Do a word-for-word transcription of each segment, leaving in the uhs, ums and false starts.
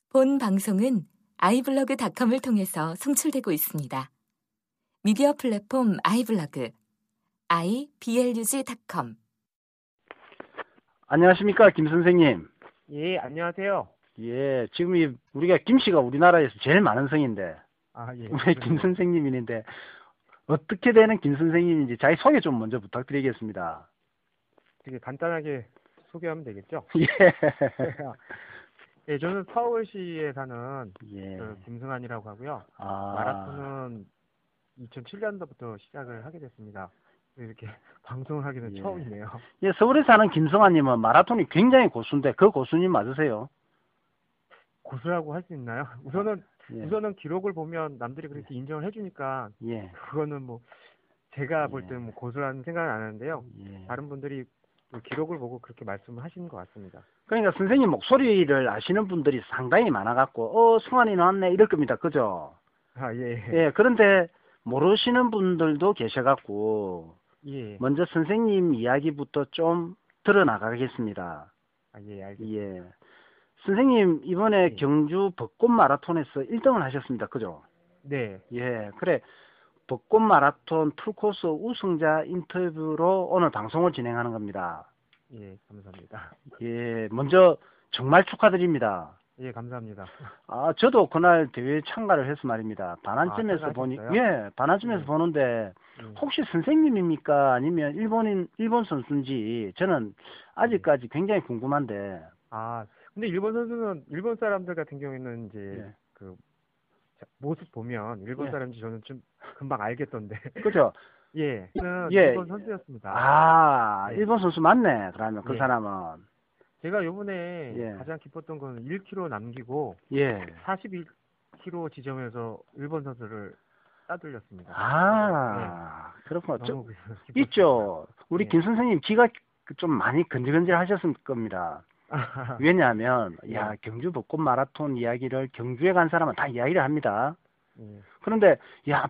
본 방송은 아이블로그닷컴을 통해서 송출되고 있습니다. 미디어 플랫폼 아이블로그 아이블로그 닷컴. 안녕하십니까, 김 선생님. 예, 안녕하세요. 예, 지금 이 우리가 김씨가 우리나라에서 제일 많은 성인데, 아, 예. 우리 김 선생님인데 어떻게 되는 김 선생님인지 자기 소개 좀 먼저 부탁드리겠습니다. 되게 간단하게 소개하면 되겠죠? 예. 예, 저는 서울시에 사는 예. 그 김승환이라고 하고요. 아. 마라톤은 이천칠 년도부터 시작을 하게 됐습니다. 이렇게 방송을 하기는 예. 처음이네요. 예, 서울에 사는 김승환님은 마라톤이 굉장히 고수인데 그 고수님 맞으세요? 고수라고 할 수 있나요? 우선은 예. 우선은 기록을 보면 남들이 그렇게 인정을 해주니까 예. 그거는 뭐 제가 볼 예. 때는 뭐 고수라는 생각은 안 하는데요. 예. 다른 분들이 또 기록을 보고 그렇게 말씀을 하시는 것 같습니다. 그러니까 선생님 목소리를 아시는 분들이 상당히 많아갖고 어 승환이 나왔네 이럴 겁니다. 그죠? 아, 예. 예. 그런데 모르시는 분들도 계셔갖고 예. 먼저 선생님 이야기부터 좀 들어나가겠습니다. 아, 예, 알겠습니다. 예. 선생님 이번에 예. 경주 벚꽃 마라톤에서 일 등을 하셨습니다. 그죠? 네. 예. 그래. 벚꽃 마라톤 풀코스 우승자 인터뷰로 오늘 방송을 진행하는 겁니다. 예, 감사합니다. 예. 먼저 정말 축하드립니다. 예, 감사합니다. 아, 저도 그날 대회에 참가를 해서 말입니다. 반환점에서 아, 보니, 참가하셨어요? 예, 반환점에서 예. 보는데, 예. 혹시 선생님입니까? 아니면 일본인, 일본 선수인지, 저는 아직까지 굉장히 궁금한데, 아, 근데 일본 선수는, 일본 사람들 같은 경우에는 이제, 예. 그, 자, 모습 보면 일본 예. 사람인지 저는 좀 금방 알겠던데. 그죠? 예. 저는 예. 일본 선수였습니다. 아, 예. 일본 선수 맞네. 그러면 그 예. 사람은. 제가 요번에 예. 가장 기뻤던 건 일 킬로미터 남기고, 예. 사십일 킬로미터 지점에서 일본 선수를 따돌렸습니다. 아, 예. 그렇구나. 저, 너무 기뻤습니다. 있죠. 우리 예. 김 선생님 귀가 좀 많이 건질건질 하셨을 겁니다. 왜냐하면, 야, 경주 벚꽃 마라톤 이야기를 경주에 간 사람은 다 이야기를 합니다. 예. 그런데, 야,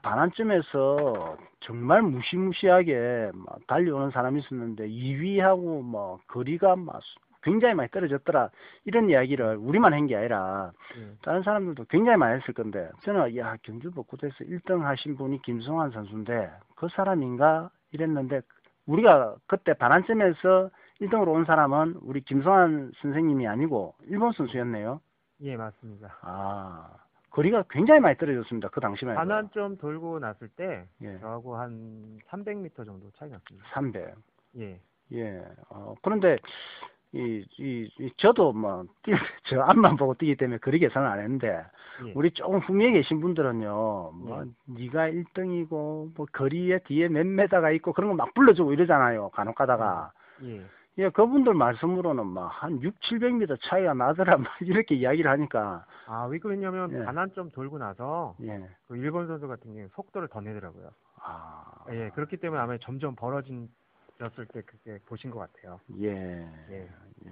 반환점에서 정말 무시무시하게 막 달려오는 사람이 있었는데, 이 위하고 뭐, 거리가 막 굉장히 많이 떨어졌더라. 이런 이야기를 우리만 한 게 아니라, 예. 다른 사람들도 굉장히 많이 했을 건데, 저는, 야, 경주 벚꽃에서 일 등 하신 분이 김승환 선수인데, 그 사람인가? 이랬는데, 우리가 그때 반환점에서 일 등으로 온 사람은 우리 김성환 선생님이 아니고 일본 선수였네요. 예, 맞습니다. 아, 거리가 굉장히 많이 떨어졌습니다. 그 당시만 해도. 반환점 돌고 났을 때 예. 저하고 한 삼백 미터 정도 차이 났습니다. 삼백. 예. 예. 어, 그런데 이, 이, 이 저도 뭐, 뛰, 저 앞만 보고 뛰기 때문에 거리 계산을 안 했는데, 예. 우리 조금 후미에 계신 분들은요, 뭐, 예. 네가 일 등이고, 뭐, 거리에 뒤에 몇 메다가 있고, 그런 거 막 불러주고 이러잖아요. 간혹 가다가. 예. 예, 그분들 말씀으로는 막 한 육백, 칠백 미터 차이가 나더라, 막 이렇게 이야기를 하니까. 아, 왜 그러냐면 예. 반환점 돌고 나서 예. 그 일본 선수 같은 경우에 속도를 더 내더라고요. 아. 예, 그렇기 때문에 아마 점점 벌어진 졌을 때 그게 보신 것 같아요. 예. 예. 예.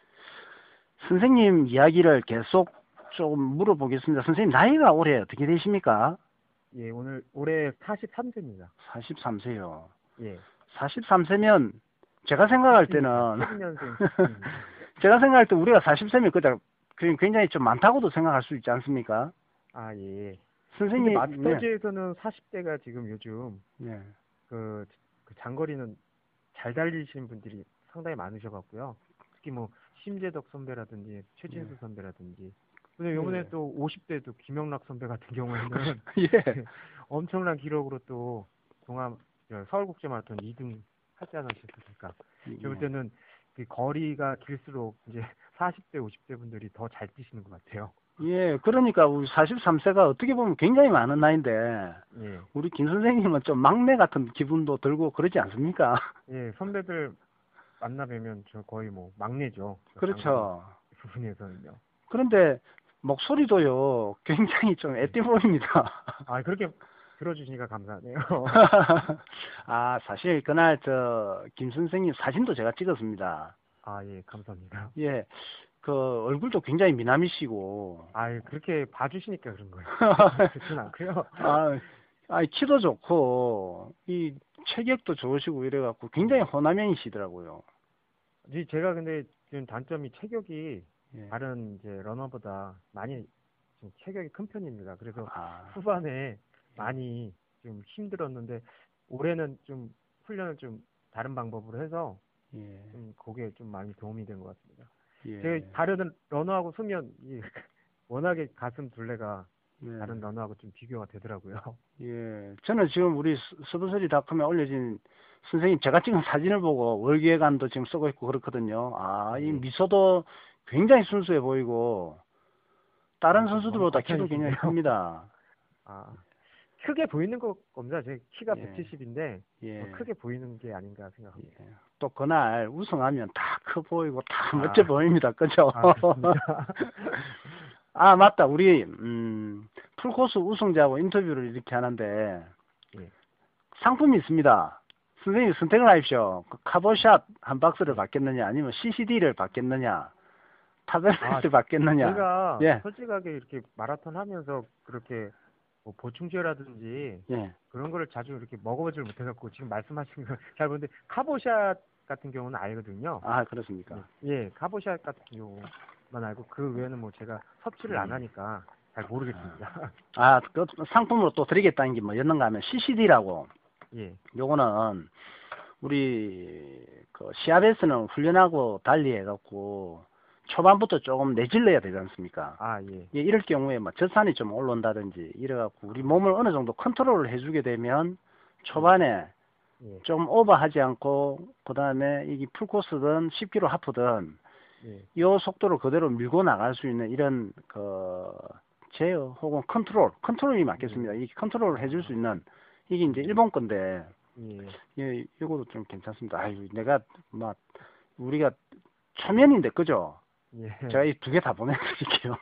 선생님 이야기를 계속 좀 물어보겠습니다. 선생님 나이가 올해 어떻게 되십니까? 예, 오늘 올해 사십삼 세입니다. 사십삼 세요. 예. 사십삼 세면 제가 생각할 때는 칠십 년생. 제가 생각할 때 우리가 사십 세면 그냥 굉장히 좀 많다고도 생각할 수 있지 않습니까? 아, 예. 선생님 마스터즈에서는 사십 대가 지금 요즘 예. 그, 그 장거리는 잘 달리시는 분들이 상당히 많으셔갖고요. 특히 뭐 심재덕 선배라든지 최진수 예. 선배라든지. 근데 요번에 예. 또 오십 대도 김영락 선배 같은 경우에는 예. 엄청난 기록으로 또 동암 서울국제 마라톤 이 등 하지 않으셨습니까? 예. 볼 때는 그 거리가 길수록 이제 사십 대, 오십 대 분들이 더 잘 뛰시는 것 같아요. 예, 그러니까 우리 사십삼 세가 어떻게 보면 굉장히 많은 나이인데 예. 우리 김 선생님은 좀 막내 같은 기분도 들고 그러지 않습니까? 예, 선배들 만나 뵈면 저 거의 뭐 막내죠. 그렇죠. 부분에서는요. 그런데 목소리도요 굉장히 좀 애띠 보입니다. 아, 그렇게 들어주시니까 감사하네요. 아, 사실 그날 저 김 선생님 사진도 제가 찍었습니다. 아, 예, 감사합니다. 예, 그 얼굴도 굉장히 미남이시고. 아, 그렇게 봐주시니까 그런 거예요. 그렇진 않고요. 아, 아, 키도 좋고 이 체격도 좋으시고 이래갖고 굉장히 호남형이시더라고요. 제가 근데 지금 단점이 체격이 예. 다른 이제 러너보다 많이 좀 체격이 큰 편입니다. 그래서 아, 후반에 많이 좀 힘들었는데 올해는 좀 훈련을 좀 다른 방법으로 해서 예, 좀 그게 좀 많이 도움이 된 것 같습니다. 예, 제가 다른 러너하고 서면 이 워낙에 가슴 둘레가 예, 다른 러너하고 좀 비교가 되더라고요. 예. 저는 지금 우리 서브서리닷컴에 올려진 선생님 제가 찍은 사진을 보고 월계관도 지금 쓰고 있고 그렇거든요. 아, 이 예. 미소도 굉장히 순수해 보이고 다른 아, 좀 선수들보다 너무 키도 굉장히 과찬이신데요. 큽니다. 아, 크게 보이는 거 겁니다. 제 키가 예, 백칠십인데 예, 크게 보이는 게 아닌가 생각합니다. 예. 또 그날 우승하면 다 커 보이고 다 아, 멋져 보입니다. 그죠? 아, 그렇습니까? 아, 맞다. 우리 음, 풀코스 우승자하고 인터뷰를 이렇게 하는데 예. 상품이 있습니다. 선생님 선택을 하십시오. 그 카보샷 한 박스를 예. 받겠느냐, 아니면 씨씨디를 받겠느냐, 타블렛을 아, 받겠느냐. 제가 예, 솔직하게 이렇게 마라톤 하면서 그렇게 뭐 보충제라든지 예. 그런 거를 자주 이렇게 먹어보질 못해갖고 지금 말씀하신 거 잘 보는데 카보샷 같은 경우는 알거든요. 아, 그렇습니까? 예, 예, 카보샷 같은 경우만 알고 그 외에는 뭐 제가 섭취를 안 음. 하니까 잘 모르겠습니다. 아, 그 상품으로 또 드리겠다는 게 뭐였는가 하면 씨씨디라고. 예, 요거는 우리 그 시합에서는 훈련하고 달리 해갖고 초반부터 조금 내질러야 되지 않습니까? 아, 예, 예, 이럴 경우에 뭐 젖산이 좀 올라온다든지 이래갖고 우리 몸을 어느 정도 컨트롤을 해주게 되면 초반에 예, 좀 오버하지 않고 그 다음에 이게 풀코스든 십 킬로미터 하프든 예, 이 속도를 그대로 밀고 나갈 수 있는 이런 그 제어 혹은 컨트롤 컨트롤이 맞겠습니다. 이 컨트롤을 해줄 수 있는 이게 이제 일본 건데 예, 예, 이것도 좀 괜찮습니다. 아유, 내가 막 우리가 초면인데 그죠? 예. 제가 이 두 개 다 보내드릴게요.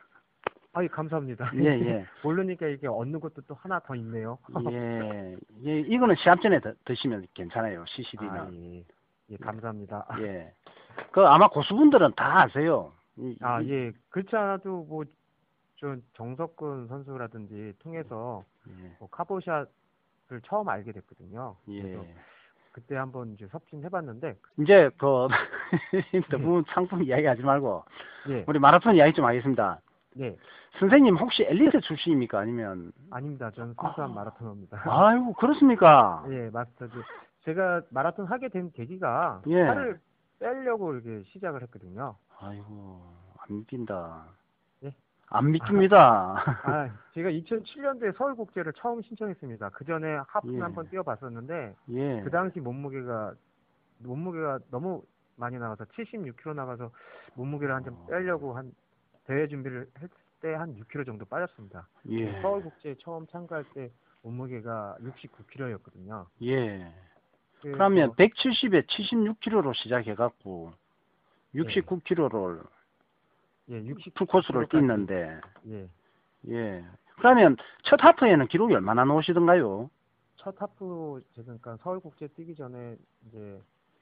아이, 감사합니다. 예, 예. 모르니까 이게 얻는 것도 또 하나 더 있네요. 예, 예, 이거는 시합 전에 드, 드시면 괜찮아요. 씨씨디는. 아, 예, 예, 감사합니다. 예. 그 아마 고수분들은 다 아세요. 이, 아, 이- 예, 그렇지 않아도 뭐, 저 정석근 선수라든지 통해서 예, 뭐 카보샷을 처음 알게 됐거든요. 예. 그래서 그때 한번 이제 섭취는 해봤는데, 이제 그 너무 상품 이야기하지 말고 예, 우리 마라톤 이야기 좀 하겠습니다. 예, 선생님 혹시 엘리트 출신입니까? 아니면 아닙니다. 저는 순수한 마라토너입니다. 아이고 그렇습니까? 예, 마스터즈. 제가 마라톤 하게 된 계기가 예. 살을 빼려고 이렇게 시작을 했거든요. 아이고 안 믿긴다. 예? 안 믿깁니다. 아, 제가 이천칠 년도에 서울국제를 처음 신청했습니다. 그 전에 하프는 예. 한번 뛰어봤었는데, 예. 그 당시 몸무게가, 몸무게가 너무 많이 나가서 칠십육 킬로그램 나가서 몸무게를 한 점 빼려고 한 대회 준비를 했을 때 한 육 킬로그램 정도 빠졌습니다. 예. 서울국제 처음 참가할 때 몸무게가 육십구 킬로그램였거든요. 예. 그러면 백칠십에 칠십육 킬로그램로 시작해갖고 육십구 킬로그램를 예, 육십 풀코스를 뛰는데 예, 예. 그러면 첫 하프에는 기록이 얼마나 나오시던가요? 첫 하프 제가 그러니까 서울국제 뛰기 전에 이제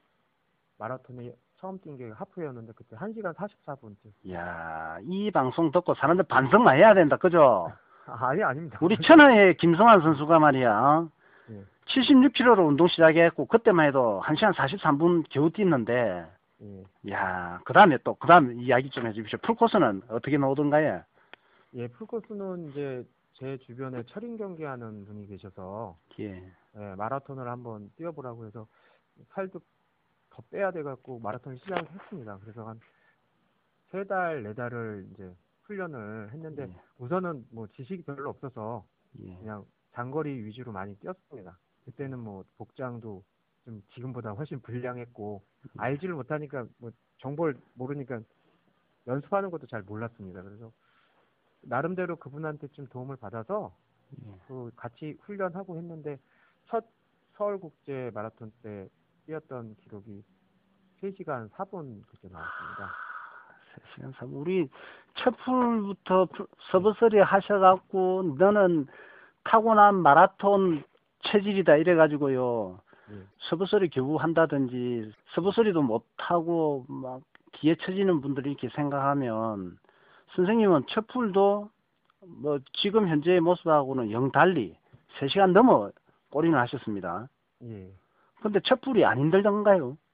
마라톤에 처음 뛴 게 하프였는데 그때 한 시간 사십사 분 뛰었어요. 이야, 이 방송 듣고 사람들 반성만 해야 된다, 그죠? 아, 아니, 아닙니다. 우리 천하의 김성환 선수가 말이야, 어? 예, 칠십육 킬로그램로 운동 시작했고, 그때만 해도 한 시간 사십삼 분 겨우 뛰는데, 예, 이야, 그 다음에 또, 그 다음 이야기 좀 해주십시오. 풀코스는 어떻게 나오던가요? 예, 풀코스는 이제 제 주변에 철인 경기하는 분이 계셔서 예, 예, 마라톤을 한번 뛰어보라고 해서 살도 더 빼야 돼갖고 마라톤 시작을 했습니다. 그래서 한 세 달, 네 달을 이제 훈련을 했는데 예. 우선은 뭐 지식이 별로 없어서 예. 그냥 장거리 위주로 많이 뛰었습니다. 그때는 뭐 복장도 좀 지금보다 훨씬 불량했고 알지를 못하니까 뭐 정보를 모르니까 연습하는 것도 잘 몰랐습니다. 그래서 나름대로 그분한테 좀 도움을 받아서 예. 그 같이 훈련하고 했는데 첫 서울국제 마라톤 때 뛰었던 기록이 세 시간 사 분 그때 나왔습니다. 세 시간 삼 분. 우리 첫 풀부터 서브서리 하셔갖고, 너는 타고난 마라톤 체질이다, 이래가지고요. 예. 서브서리 겨우 한다든지, 서브서리도 못하고, 막, 뒤에 처지는 분들이 이렇게 생각하면, 선생님은 첫 풀도, 뭐, 지금 현재의 모습하고는 영 달리, 세 시간 넘어 골인을 하셨습니다. 예. 근데 첫 풀이 안 힘들던가요?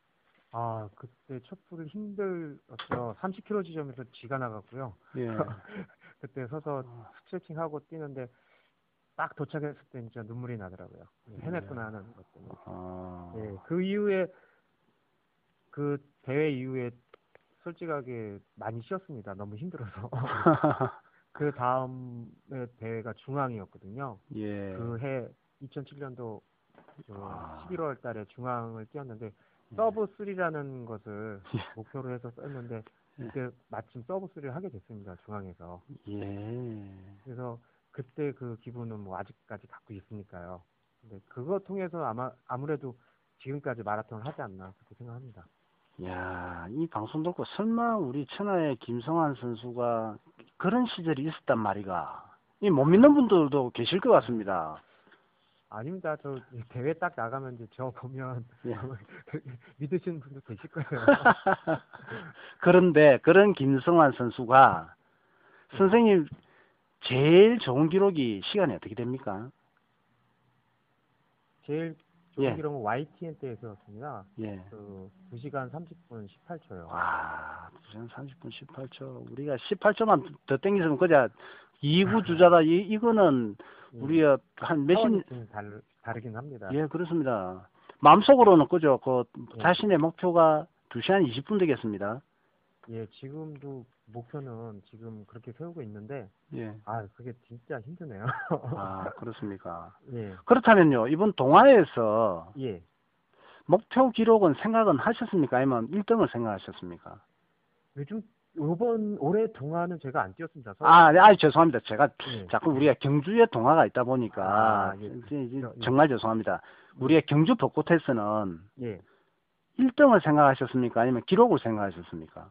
아, 그때 촛불 힘들었죠. 삼십 킬로미터 지점에서 쥐가 나갔고요. 예. 그때 서서 스트레칭하고 뛰는데 딱 도착했을 때 진짜 눈물이 나더라고요. 해냈구나 하는 것 때문에. 아. 예, 그 이후에 그 대회 이후에 솔직하게 많이 쉬었습니다. 너무 힘들어서. 그 다음에 대회가 중앙이었거든요. 예. 그 해 이천칠 년도 그 아. 십일월 달에 중앙을 뛰었는데 예. 서브 삼을 것을 예. 목표로 해서 썼는데 그때 마침 서브 삼을 하게 됐습니다. 중앙에서. 예. 그래서 그때 그 기분은 뭐 아직까지 갖고 있으니까요. 근데 그거 통해서 아마 아무래도 지금까지 마라톤을 하지 않나 그렇게 생각합니다. 야, 이 방송 듣고 설마 우리 천하의 김성환 선수가 그런 시절이 있었단 말이가. 이 못 믿는 분들도 계실 것 같습니다. 아닙니다. 저 대회 딱 나가면 이제 저 보면 예. 믿으시는 분도 계실 거예요. 그런데 그런 김성환 선수가 선생님 제일 좋은 기록이 시간이 어떻게 됩니까? 제일 좋은 예. 기록은 와이티엔 때였습니다. 예. 그 두 시간 삼십 분 십팔 초요. 와, 두 시간 삼십 분 십팔 초. 우리가 십팔 초만 더 땡기면 그자 이 구 주자다. 이 이거는 예. 우리가 한 몇십 차원이 좀 다르, 다르긴 합니다. 예, 그렇습니다. 마음속으로는 그죠. 그 예. 자신의 목표가 두 시간 이십 분 되겠습니다. 예, 지금도 목표는 지금 그렇게 세우고 있는데 예. 아, 그게 진짜 힘드네요. 아, 그렇습니까? 예. 그렇다면요. 이번 동아에서 예. 목표 기록은 생각은 하셨습니까? 아니면 일 등을 생각하셨습니까? 요즘 이번 올해 동화는 제가 안 뛰었습니다. 아, 네, 아, 죄송합니다. 제가 예. 자꾸 우리가 경주에 동화가 있다 보니까 아, 예. 이제, 이제 저, 예. 정말 죄송합니다. 우리가 경주 벚꽃에서는 예. 일 등을 생각하셨습니까? 아니면 기록을 생각하셨습니까?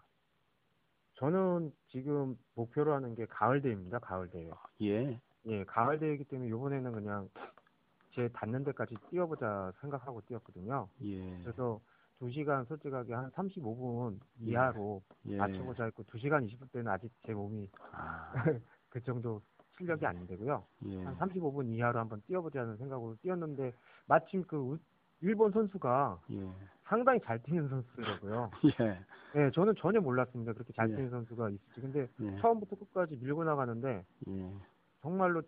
저는 지금 목표로 하는 게 가을 대회입니다. 가을 대회. 예. 예, 가을 대회이기 때문에 이번에는 그냥 제 닿는 데까지 뛰어보자 생각하고 뛰었거든요. 예. 그래서 두 시간 솔직하게 한 삼십오 분 이하로 예. 맞추고자 했고 두 시간 이십 분 때는 아직 제 몸이 아, 그 정도 실력이 안 되고요. 예. 한 삼십오 분 이하로 한번 뛰어보자는 생각으로 뛰었는데 마침 그 우- 일본 선수가 예. 상당히 잘 뛰는 선수더라고요. 예. 네, 저는 전혀 몰랐습니다. 그렇게 잘 예. 뛰는 선수가 있을지. 근데 예. 처음부터 끝까지 밀고 나가는데 예. 정말로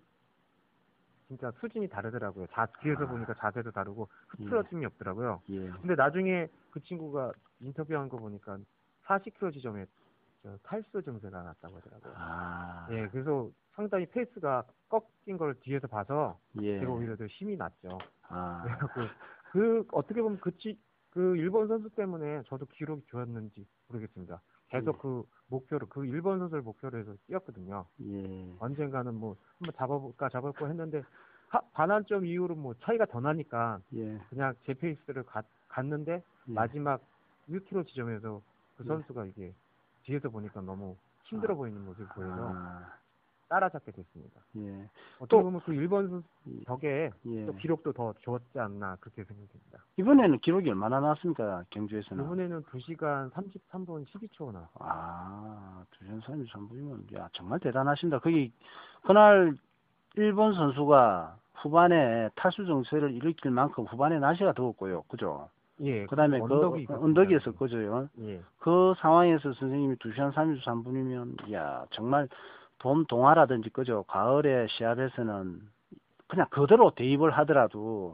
진짜 수준이 다르더라고요. 자, 뒤에서 아. 보니까 자세도 다르고 흐트러짐이 없더라고요. 예. 근데 나중에 그 친구가 인터뷰한 거 보니까 사십 킬로미터 지점에 저 탈수 증세가 났다고 하더라고요. 아. 예, 그래서 상당히 페이스가 꺾인 걸 뒤에서 봐서 예. 제가 오히려 더 힘이 났죠. 아. 그래갖고 그 어떻게 보면 그, 치, 그 일본 선수 때문에 저도 기록이 좋았는지 모르겠습니다. 계속 예. 그 목표로 그 일본 선수를 목표로 해서 뛰었거든요. 예. 언젠가는 뭐 한번 잡아볼까 잡아볼까 했는데 하, 반환점 이후로 뭐 차이가 더 나니까 예. 그냥 제 페이스를 가, 갔는데 예. 마지막 일 킬로미터 지점에서 그 예. 선수가 이게 뒤에서 보니까 너무 힘들어 아. 보이는 모습이 보여서 아. 따라잡게 됐습니다. 예. 어떻게 또- 보면 그 일본 선수 예. 덕에 예. 또 기록도 더 좋았지 않나 그렇게 생각됩니다. 이번에는 기록이 얼마나 나왔습니까? 경주에서는? 이번에는 두 시간 삼십삼 분 십이 초 나. 아, 두 시간 삼십삼 분이면, 야, 정말 대단하십니다. 거기, 그날, 일본 선수가 후반에 탈수 증세를 일으킬 만큼 후반에 날씨가 더웠고요. 그죠? 예. 그 다음에 그, 언덕이 있었습니다. 언덕이었을 거죠. 예. 그 상황에서 선생님이 두 시간 삼십삼 분이면, 야, 정말 봄 동화라든지, 그죠? 가을에 시합에서는 그냥 그대로 대입을 하더라도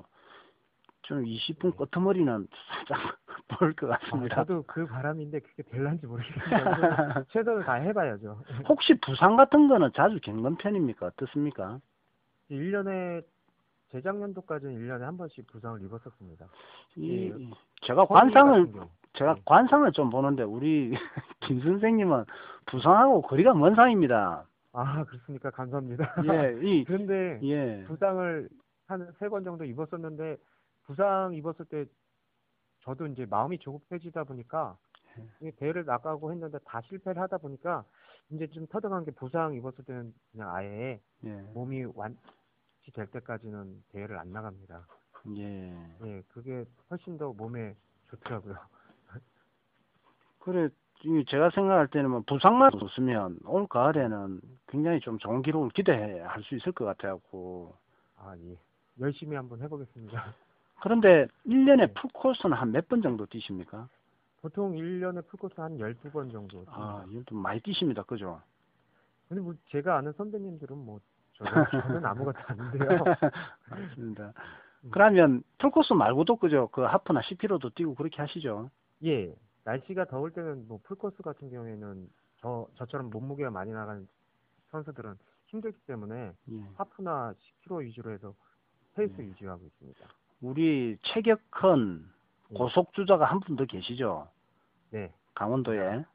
좀 이십 분 끄트머리는 살짝 볼 것 아, 같습니다. 저도 그 바람인데 그게 될란지 모르겠습니다. 최선을 다 해봐야죠. 혹시 부상 같은 거는 자주 겪는 편입니까? 어떻습니까? 일 년에 재작년도까지는 일 년에 한 번씩 부상을 입었었습니다. 이, 예. 제가 허리 관상을, 같은 경우. 제가 예. 관상을 좀 보는데, 우리 김 선생님은 부상하고 거리가 먼 상입니다. 아, 그렇습니까? 감사합니다. 예, 이, 그런데 예, 부상을 한 세 번 정도 입었었는데 부상 입었을 때 저도 이제 마음이 조급해지다 보니까 이 대회를 나가고 했는데 다 실패를 하다 보니까 이제 좀 터득한 게 부상 입었을 때는 그냥 아예 예, 몸이 완치 될 때까지는 대회를 안 나갑니다. 예. 예, 그게 훨씬 더 몸에 좋더라고요. 그래, 이 제가 생각할 때는 뭐 부상만 없으면 올 가을에는 굉장히 좀 좋은 기록을 기대할 수 있을 것 같아갖고. 아, 예. 열심히 한번 해보겠습니다. 그런데 일 년에 네. 풀코스는 한 몇 번 정도 뛰십니까? 보통 일 년에 풀코스 한 열두 번 정도. 아, 이것도 많이 뛰십니다. 그죠? 근데 뭐 제가 아는 선배님들은 뭐 저는, 저는 아무것도 아닌데요. 맞습니다. 그러면 풀코스 말고도 그죠? 그 하프나 십 킬로미터도 뛰고 그렇게 하시죠? 예. 날씨가 더울 때는 뭐 풀코스 같은 경우에는 저 저처럼 몸무게가 많이 나가는 선수들은 힘들기 때문에 예. 하프나 십 킬로미터 위주로 해서 페이스 예. 유지하고 있습니다. 우리 체격큰 예. 고속주자가 한 분 더 계시죠? 네. 강원도에.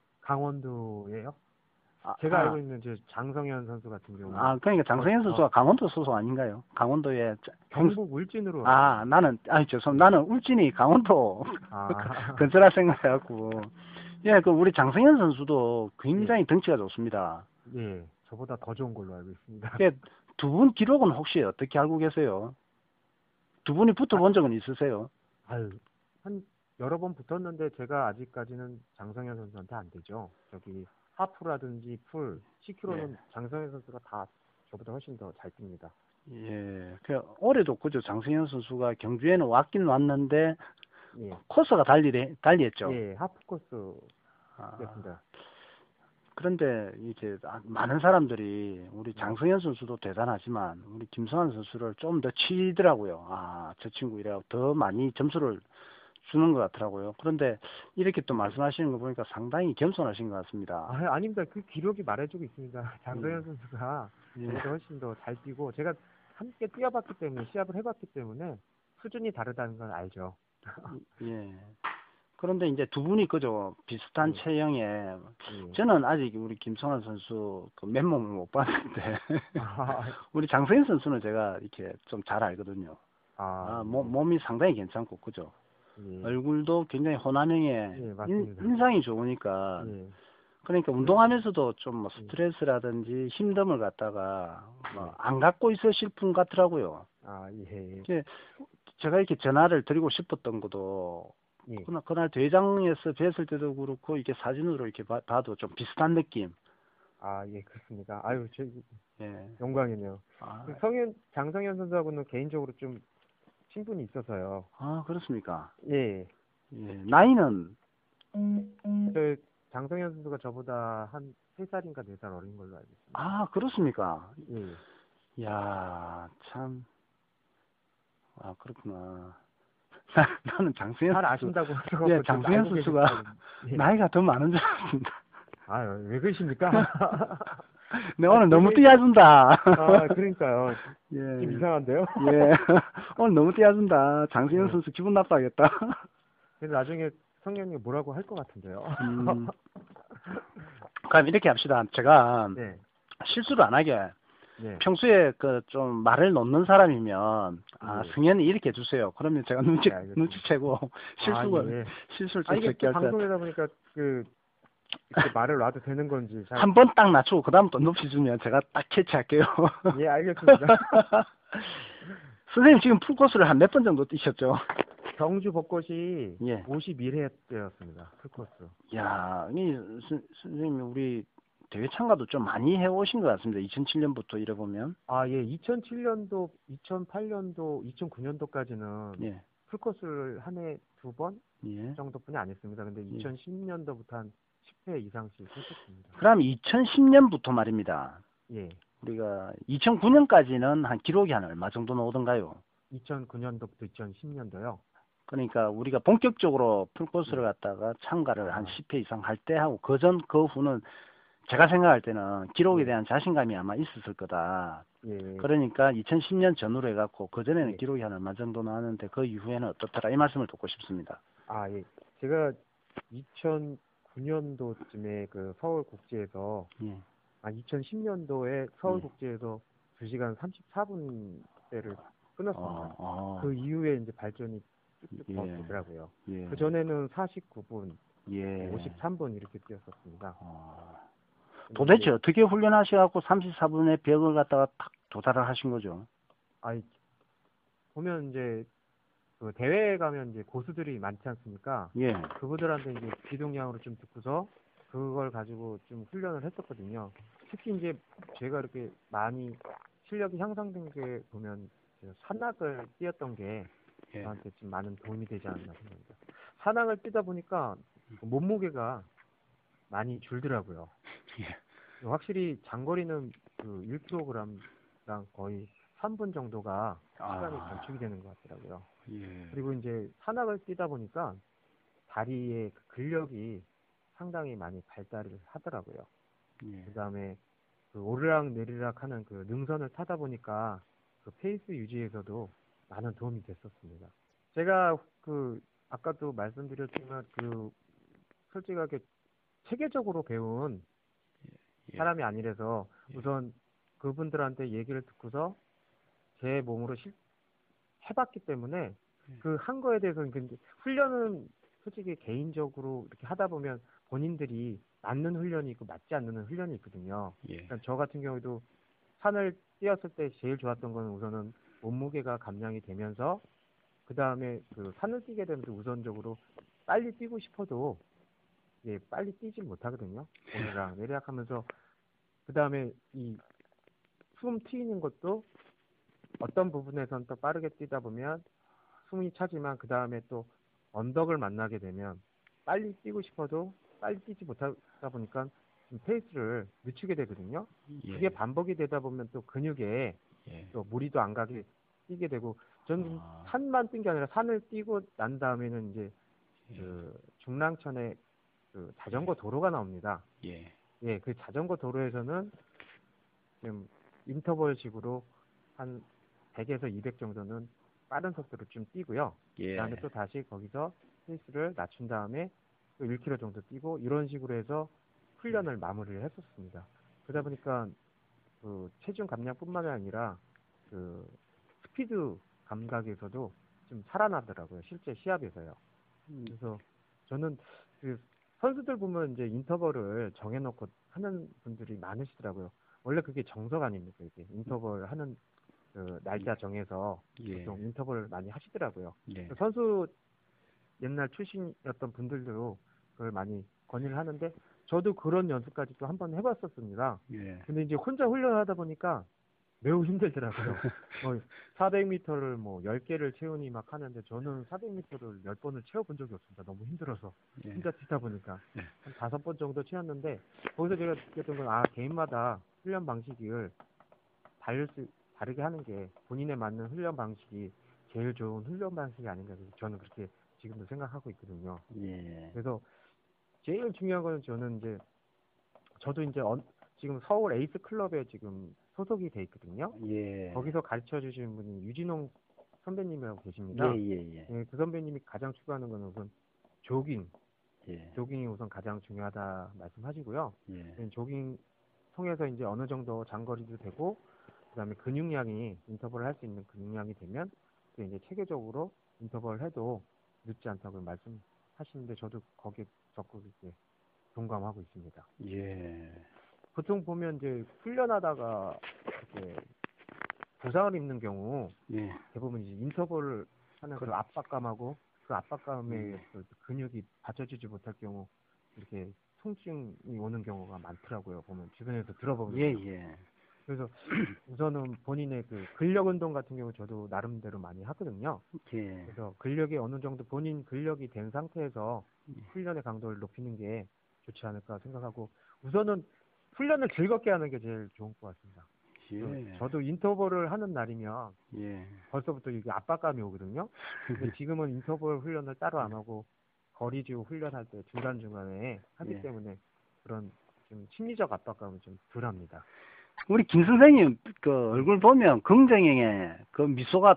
강원도예요? 아, 제가 아, 알고 있는 저 장성현 선수 같은 경우는 아, 그러니까 장성현 어, 선수가 강원도 소속 아닌가요? 강원도에. 경북 울진으로. 아, 나는, 아, 죄송, 나는 울진이 강원도 아. 근처라 생각해갖고. 예, 그 우리 장성현 선수도 굉장히 덩치가 좋습니다. 예, 저보다 더 좋은 걸로 알고 있습니다. 예, 두 분 기록은 혹시 어떻게 알고 계세요? 두 분이 붙어본 적은 있으세요? 아유, 한 여러 번 붙었는데 제가 아직까지는 장성현 선수한테 안 되죠. 저기 하프라든지 풀, 십 킬로미터는 예. 장성현 선수가 다 저보다 훨씬 더 잘 뜁니다. 예, 그 올해도 그죠. 장성현 선수가 경주에는 왔긴 왔는데 예, 코스가 달리 달리했죠. 예, 하프 코스였습니다. 아, 그런데 이제 많은 사람들이 우리 장성현 선수도 대단하지만 우리 김성환 선수를 좀 더 치더라고요. 아, 저 친구 이래고 더 많이 점수를 주는 것 같더라고요. 그런데 이렇게 또 말씀하시는 거 보니까 상당히 겸손하신 것 같습니다. 아, 아닙니다. 그 기록이 말해주고 있습니다. 장성현 음. 선수가 예. 저보다 훨씬 더 잘 뛰고 제가 함께 뛰어봤기 때문에 시합을 해봤기 때문에 수준이 다르다는 걸 알죠. 예. 그런데 이제 두 분이 그죠 비슷한 예. 체형에 예. 저는 아직 우리 김성환 선수 그 맨몸을 못 봤는데 아, 우리 장성현 선수는 제가 이렇게 좀 잘 알거든요. 아, 아, 몸, 몸이 상당히 괜찮고 그죠. 예. 얼굴도 굉장히 호남형에 예, 맞습니다. 인, 인상이 좋으니까 예. 그러니까 운동하면서도 좀 뭐 예. 스트레스라든지 힘듦을 갖다가 뭐 예. 안 갖고 있으실 분 같더라고요. 아, 예. 이게 제가 이렇게 전화를 드리고 싶었던 것도 예. 그날, 그날 대장에서 뵀을 때도 그렇고 이게 사진으로 이렇게 봐, 봐도 좀 비슷한 느낌. 아, 예, 그렇습니까. 아유, 저 예. 영광이네요. 아, 그 성현 장성현 선수하고는 개인적으로 좀 친분이 있어서요. 아, 그렇습니까? 예. 예. 나이는 저 장성현 선수가 저보다 한 세 살인가 네 살 어린 걸로 알고 있습니다. 아, 그렇습니까? 예. 야, 참. 아, 그렇구나. 나는 장승현 잘 선수. 아신다고 예, 좀 장승현 알고 선수가 계셨다는. 예. 나이가 더 많은 줄 알았습니다. 아, 왜 그러십니까? 내 오늘 아, 너무 되게- 띄워준다. 아, 그러니까요. 예. 좀 이상한데요? 예. 오늘 너무 띄워준다. 장승현 네. 선수 기분 나빠하겠다. 그래서 나중에 성현이 뭐라고 할 것 같은데요. 음. 그럼 이렇게 합시다. 제가 네. 실수를 안 하게 네. 평소에 그 좀 말을 놓는 사람이면 아 예. 승현이 이렇게 해주세요. 그러면 제가 눈치 네, 알겠습니다. 눈치채고 실수가 아, 예. 실수를 아, 좀 이게 적게 또 할 때. 방송이다 보니까 그 이렇게 말을 놔도 되는 건지 잘. 한 번 딱 낮추고 그다음 또 높이 주면 제가 딱 캐치할게요. 예, 알겠습니다. 선생님 지금 풀코스를 한 몇 번 정도 뛰셨죠? 경주 벚꽃이 예. 오십일 회 때였습니다. 풀코스. 야, 이 선- 선생님 우리 대회 참가도 좀 많이 해오신 것 같습니다. 이천칠 년부터 이래 보면. 아, 예. 이천칠 년도, 이천팔 년도, 이천구 년도까지는 예, 풀코스를 한 해 두 번 예. 정도뿐이 안 했습니다. 근데 이천십 년도부터 한 십 회 이상씩 했었습니다. 그럼 이천십 년부터 말입니다. 예. 우리가 이천구 년까지는 한 기록이 한 얼마 정도 나오던가요? 이천구 년도부터 이천십 년도요. 그러니까 우리가 본격적으로 풀코스를 갖다가 참가를 한 아. 십 회 이상 할 때 하고 그 전 그 후는 제가 생각할 때는 기록에 예. 대한 자신감이 아마 있었을 거다. 예. 그러니까 이천십 년 전후로 해갖고 그 전에는 예. 기록이 한 얼마 정도 나왔는데 그 이후에는 어떻더라 이 말씀을 듣고 싶습니다. 아, 예. 제가 이천구 년도쯤에 그 서울국제에서, 예. 아, 이천십 년도에 서울국제에서 두 시간 삼십사 분대를 끊었습니다. 어, 어, 그 이후에 이제 발전이 쭉쭉 더 예. 되더라고요. 예. 그 전에는 사십구 분, 예. 오십삼 분 이렇게 뛰었었습니다. 어, 근데 도대체 이제, 어떻게 훈련하셔갖고 삼십사 분의 벽을 갖다가 딱 도달을 하신 거죠? 아이, 보면 이제 그 대회에 가면 이제 고수들이 많지 않습니까? 예. 그분들한테 이제 비동량으로 좀 듣고서 그걸 가지고 좀 훈련을 했었거든요. 특히 이제 제가 이렇게 많이 실력이 향상된 게 보면 그 산악을 뛰었던 게 예. 저한테 좀 많은 도움이 되지 않았나 생각합니다. 산악을 뛰다 보니까 몸무게가 많이 줄더라고요. 예. 확실히 장거리는 그 일 킬로그램당 거의 삼 분 정도가 시간이 아. 단축이 되는 것 같더라고요. 예. 그리고 이제 산악을 뛰다 보니까 다리의 그 근력이 상당히 많이 발달을 하더라고요. 예. 그다음에 그 오르락 내리락 하는 그 능선을 타다 보니까 그 페이스 유지에서도 많은 도움이 됐었습니다. 제가 그 아까도 말씀드렸지만 그 솔직하게 체계적으로 배운 예. 사람이 아니라서 예. 우선 그분들한테 얘기를 듣고서 제 몸으로 실, 해봤기 때문에 그 한 거에 대해서는 근데 훈련은 솔직히 개인적으로 이렇게 하다 보면 본인들이 맞는 훈련이 있고 맞지 않는 훈련이 있거든요. 예. 그러니까 저 같은 경우도 산을 뛰었을 때 제일 좋았던 건 우선은 몸무게가 감량이 되면서 그 다음에 그 산을 뛰게 되면서 우선적으로 빨리 뛰고 싶어도 예, 빨리 뛰질 못하거든요. 오르락 내리락 하면서 그 다음에 이 숨 튀는 것도 어떤 부분에선 또 빠르게 뛰다 보면 숨이 차지만 그 다음에 또 언덕을 만나게 되면 빨리 뛰고 싶어도 빨리 뛰지 못하다 보니까 좀 페이스를 늦추게 되거든요. 예. 그게 반복이 되다 보면 또 근육에 예. 또 무리도 안 가게 뛰게 되고 저는 아. 산만 뛴 게 아니라 산을 뛰고 난 다음에는 이제 예. 그 중랑천에 그 자전거 도로가 나옵니다. 예. 예, 그 자전거 도로에서는 지금 인터벌식으로 한 백에서 이백 정도는 빠른 속도로 좀 뛰고요. 예. 그다음에 또 다시 거기서 페이스를 낮춘 다음에 또 일 킬로미터 정도 뛰고 이런 식으로 해서 훈련을 마무리를 했었습니다. 그러다 보니까 그 체중 감량뿐만 아니라 그 스피드 감각에서도 좀 살아나더라고요. 실제 시합에서요. 그래서 저는 그 선수들 보면 이제 인터벌을 정해놓고 하는 분들이 많으시더라고요. 원래 그게 정석 아닙니까? 이게 인터벌 하는 그 날짜 정해서 예. 보통 인터벌을 많이 하시더라고요. 예. 선수 옛날 출신이었던 분들도 그걸 많이 건의를 하는데 저도 그런 연습까지 또 한 번 해봤었습니다. 예. 근데 이제 혼자 훈련하다 보니까 매우 힘들더라고요. 뭐 사백 미터를 뭐 열 개를 채우니 막 하는데 저는 사백 미터를 열 번을 채워본 적이 없습니다. 너무 힘들어서 예. 혼자 뛰다 보니까 예. 한 다섯 번 정도 채웠는데 거기서 제가 느꼈던 건 아 개인마다 훈련 방식을 다를 수, 다르게 하는 게 본인에 맞는 훈련 방식이 제일 좋은 훈련 방식이 아닌가 저는 그렇게 지금도 생각하고 있거든요. 예. 그래서 제일 중요한 거는 저는 이제 저도 이제 언, 지금 서울 에이스 클럽에 지금 소속이 돼 있거든요. 예. 거기서 가르쳐 주시는 분이 유진홍 선배님이라고 계십니다. 예, 예, 예. 예, 그 선배님이 가장 추구하는 거는 우선 조깅, 예. 조깅이 우선 가장 중요하다 말씀하시고요. 예. 예, 조깅 통해서 이제 어느 정도 장거리도 되고 그다음에 근육량이 인터벌을 할 수 있는 근육량이 되면 또 이제 체계적으로 인터벌을 해도 늦지 않다고 말씀하시는데 저도 거기에 적극 이렇게 동감하고 있습니다. 예. 보통 보면 이제 훈련하다가 이렇게 부상을 입는 경우 예. 대부분 이제 인터벌을 하는 그 그렇죠. 압박감하고 그 압박감에 예. 그 근육이 받쳐주지 못할 경우 이렇게 통증이 오는 경우가 많더라고요. 보면 주변에서 들어보면. 예, 예. 그래서 우선은 본인의 그 근력 운동 같은 경우 저도 나름대로 많이 하거든요. 예. 그래서 근력이 어느 정도 본인 근력이 된 상태에서 훈련의 강도를 높이는 게 좋지 않을까 생각하고 우선은 훈련을 즐겁게 하는 게 제일 좋은 것 같습니다. 예. 저도 인터벌을 하는 날이면 예. 벌써부터 이게 압박감이 오거든요. 근데 지금은 인터벌 훈련을 따로 안 하고 거리주 훈련할 때 중간중간에 하기 예. 때문에 그런 좀 심리적 압박감은 좀 덜합니다. 우리 김 선생님 그 얼굴 보면 긍정형의 그 미소가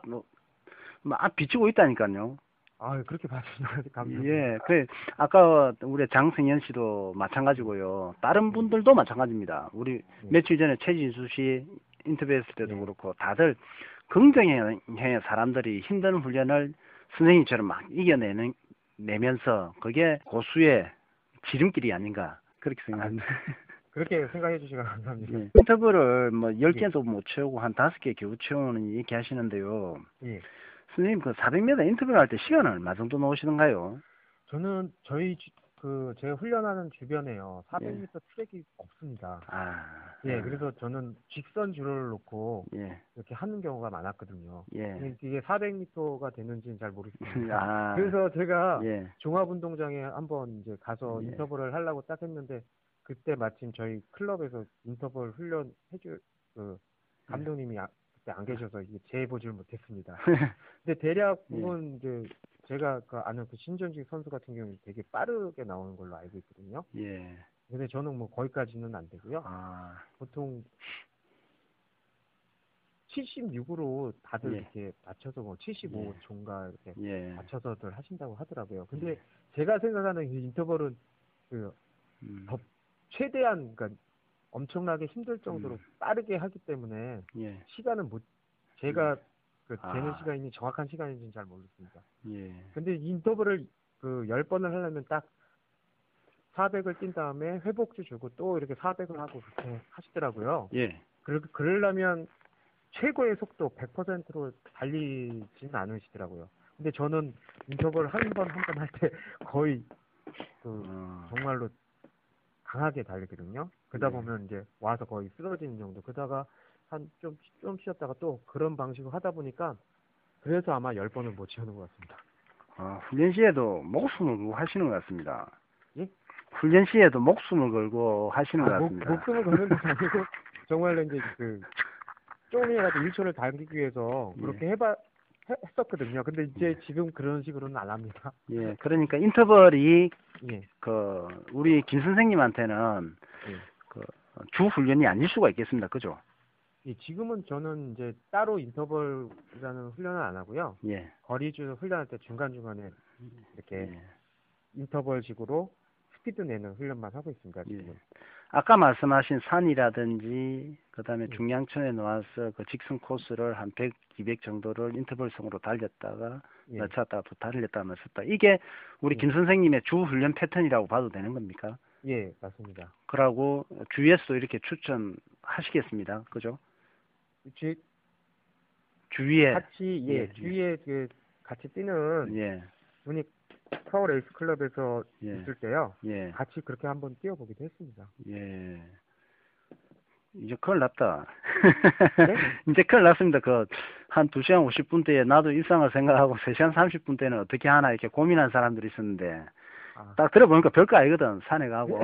막 비치고 있다니까요. 아, 그렇게 봐주셔서 감사합니다. 예, 그 아까 우리 장승현 씨도 마찬가지고요. 다른 분들도 마찬가지입니다. 우리 네. 며칠 전에 최진수 씨 인터뷰했을 때도 네. 그렇고 다들 긍정형의 사람들이 힘든 훈련을 선생님처럼 막 이겨내는 내면서 그게 고수의 지름길이 아닌가 그렇게 생각합니다. 그렇게 생각해 주시면 감사합니다. 예. 인터뷰를 뭐 열 예. 개도 못 채우고 한 다섯 개 겨우 채우는 얘기 하시는데요. 예. 선생님 그 사백 미터 인터뷰를 할 때 시간은 얼마 정도 나오시는가요? 저는 저희 주- 그 제가 훈련하는 주변에요. 사백 미터 예. 트랙이 없습니다. 아, 예, 그래서 저는 직선 줄을 놓고 예, 이렇게 하는 경우가 많았거든요. 예. 이게 사백 미터가 되는지는 잘 모르겠습니다. 아, 그래서 제가 예, 종합운동장에 한번 이제 가서 예. 인터벌을 하려고 딱 했는데 그때 마침 저희 클럽에서 인터벌 훈련 해줄 그 감독님이 아- 그때 안 계셔서 이게 재보질 못했습니다. 근데 대략 예. 부분 이제 제가 그 아는 그 신전식 선수 같은 경우는 되게 빠르게 나오는 걸로 알고 있거든요. 예. 근데 저는 뭐 거기까지는 안 되고요. 아, 보통 칠십육으로 다들 예. 이렇게 맞춰서 뭐 칠십오 초인가 이렇게 예. 맞춰서들 하신다고 하더라고요. 근데 제가 생각하는 이 인터벌은 그 음, 더 최대한 그러니까 엄청나게 힘들 정도로 음. 빠르게 하기 때문에 예, 시간은 못 제가 그 아. 재는 시간이 정확한 시간인지는 잘 모르겠습니다. 예. 근데 이 인터벌을 그 열 번을 하려면 딱 사백을 뛴 다음에 회복주 주고 또 이렇게 사백을 하고 그렇게 하시더라고요. 예. 그, 그러려면 최고의 속도 백 퍼센트로 달리지는 않으시더라고요. 근데 저는 인터벌 한 번 한 번 할 때 거의 그 어, 정말로 강하게 달리거든요. 그러다 네. 보면 이제 와서 거의 쓰러지는 정도. 그러다가 한 좀 좀 쉬었다가 또 그런 방식으로 하다 보니까 그래서 아마 열 번을 못 채우는 것 같습니다. 어, 훈련 시에도 목숨을 걸고 하시는 것 같습니다. 예? 훈련 시에도 목숨을 걸고 하시는 것 아, 목, 같습니다. 목숨을 거는 건 아니고 정말로 이제 그 조금이라도 일 초를 달리기 위해서 예. 그렇게 해봐 해- 했었거든요. 근데 이제 지금 그런 식으로는 안 합니다. 예, 그러니까 인터벌이 예. 그 우리 김 선생님한테는 예. 그 주 훈련이 아닐 수가 있겠습니다. 그죠? 예, 지금은 저는 이제 따로 인터벌이라는 훈련을 안 하고요. 예. 거리주 훈련할 때 중간중간에 이렇게 예. 인터벌식으로 스피드 내는 훈련만 하고 있습니다. 예. 지금은. 아까 말씀하신 산이라든지 그다음에 예. 중량천에 놓아서 그 직선 코스를 한 백, 이백 정도를 인터벌성으로 달렸다가 예. 낮췄다가 또 달렸다 하면서 이게 우리 예. 김 선생님의 주 훈련 패턴이라고 봐도 되는 겁니까? 예, 맞습니다. 그러고 주위에서도 이렇게 추천하시겠습니다. 그죠? 주, 주위에 같이 예, 예, 주위에 그 같이 뛰는 예, 분이 서울 에이스 클럽에서 예, 있을 때요. 예, 같이 그렇게 한번 뛰어보기도 했습니다. 예. 이제 큰일 났다. 네? 이제 큰일 났습니다. 그, 한 두 시간 오십 분대에 나도 일상을 생각하고 세 시간 삼십 분대는 어떻게 하나 이렇게 고민한 사람들이 있었는데, 아, 딱 들어보니까 별거 아니거든. 산에 가고.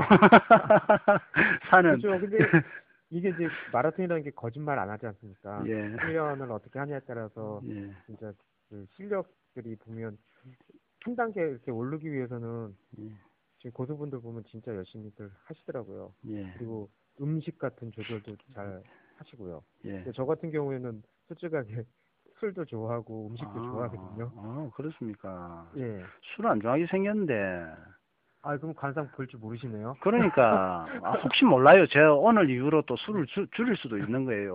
산은. 그렇죠. 근데 이게 이제 마라톤이라는 게 거짓말 안 하지 않습니까? 예. 훈련을 어떻게 하냐에 따라서 예, 진짜 그 실력들이 보면 한 단계 이렇게 오르기 위해서는 예, 지금 고수분들 보면 진짜 열심히들 하시더라고요. 예, 그리고 음식 같은 조절도 잘 하시고요. 예. 근데 저 같은 경우에는 솔직하게 술도 좋아하고 음식도 아, 좋아하거든요. 아, 그렇습니까? 예. 술 안 좋아하게 생겼는데. 아, 그럼 관상 볼 줄 모르시네요. 그러니까, 아, 혹시 몰라요. 제가 오늘 이후로 또 술을 주, 줄일 수도 있는 거예요.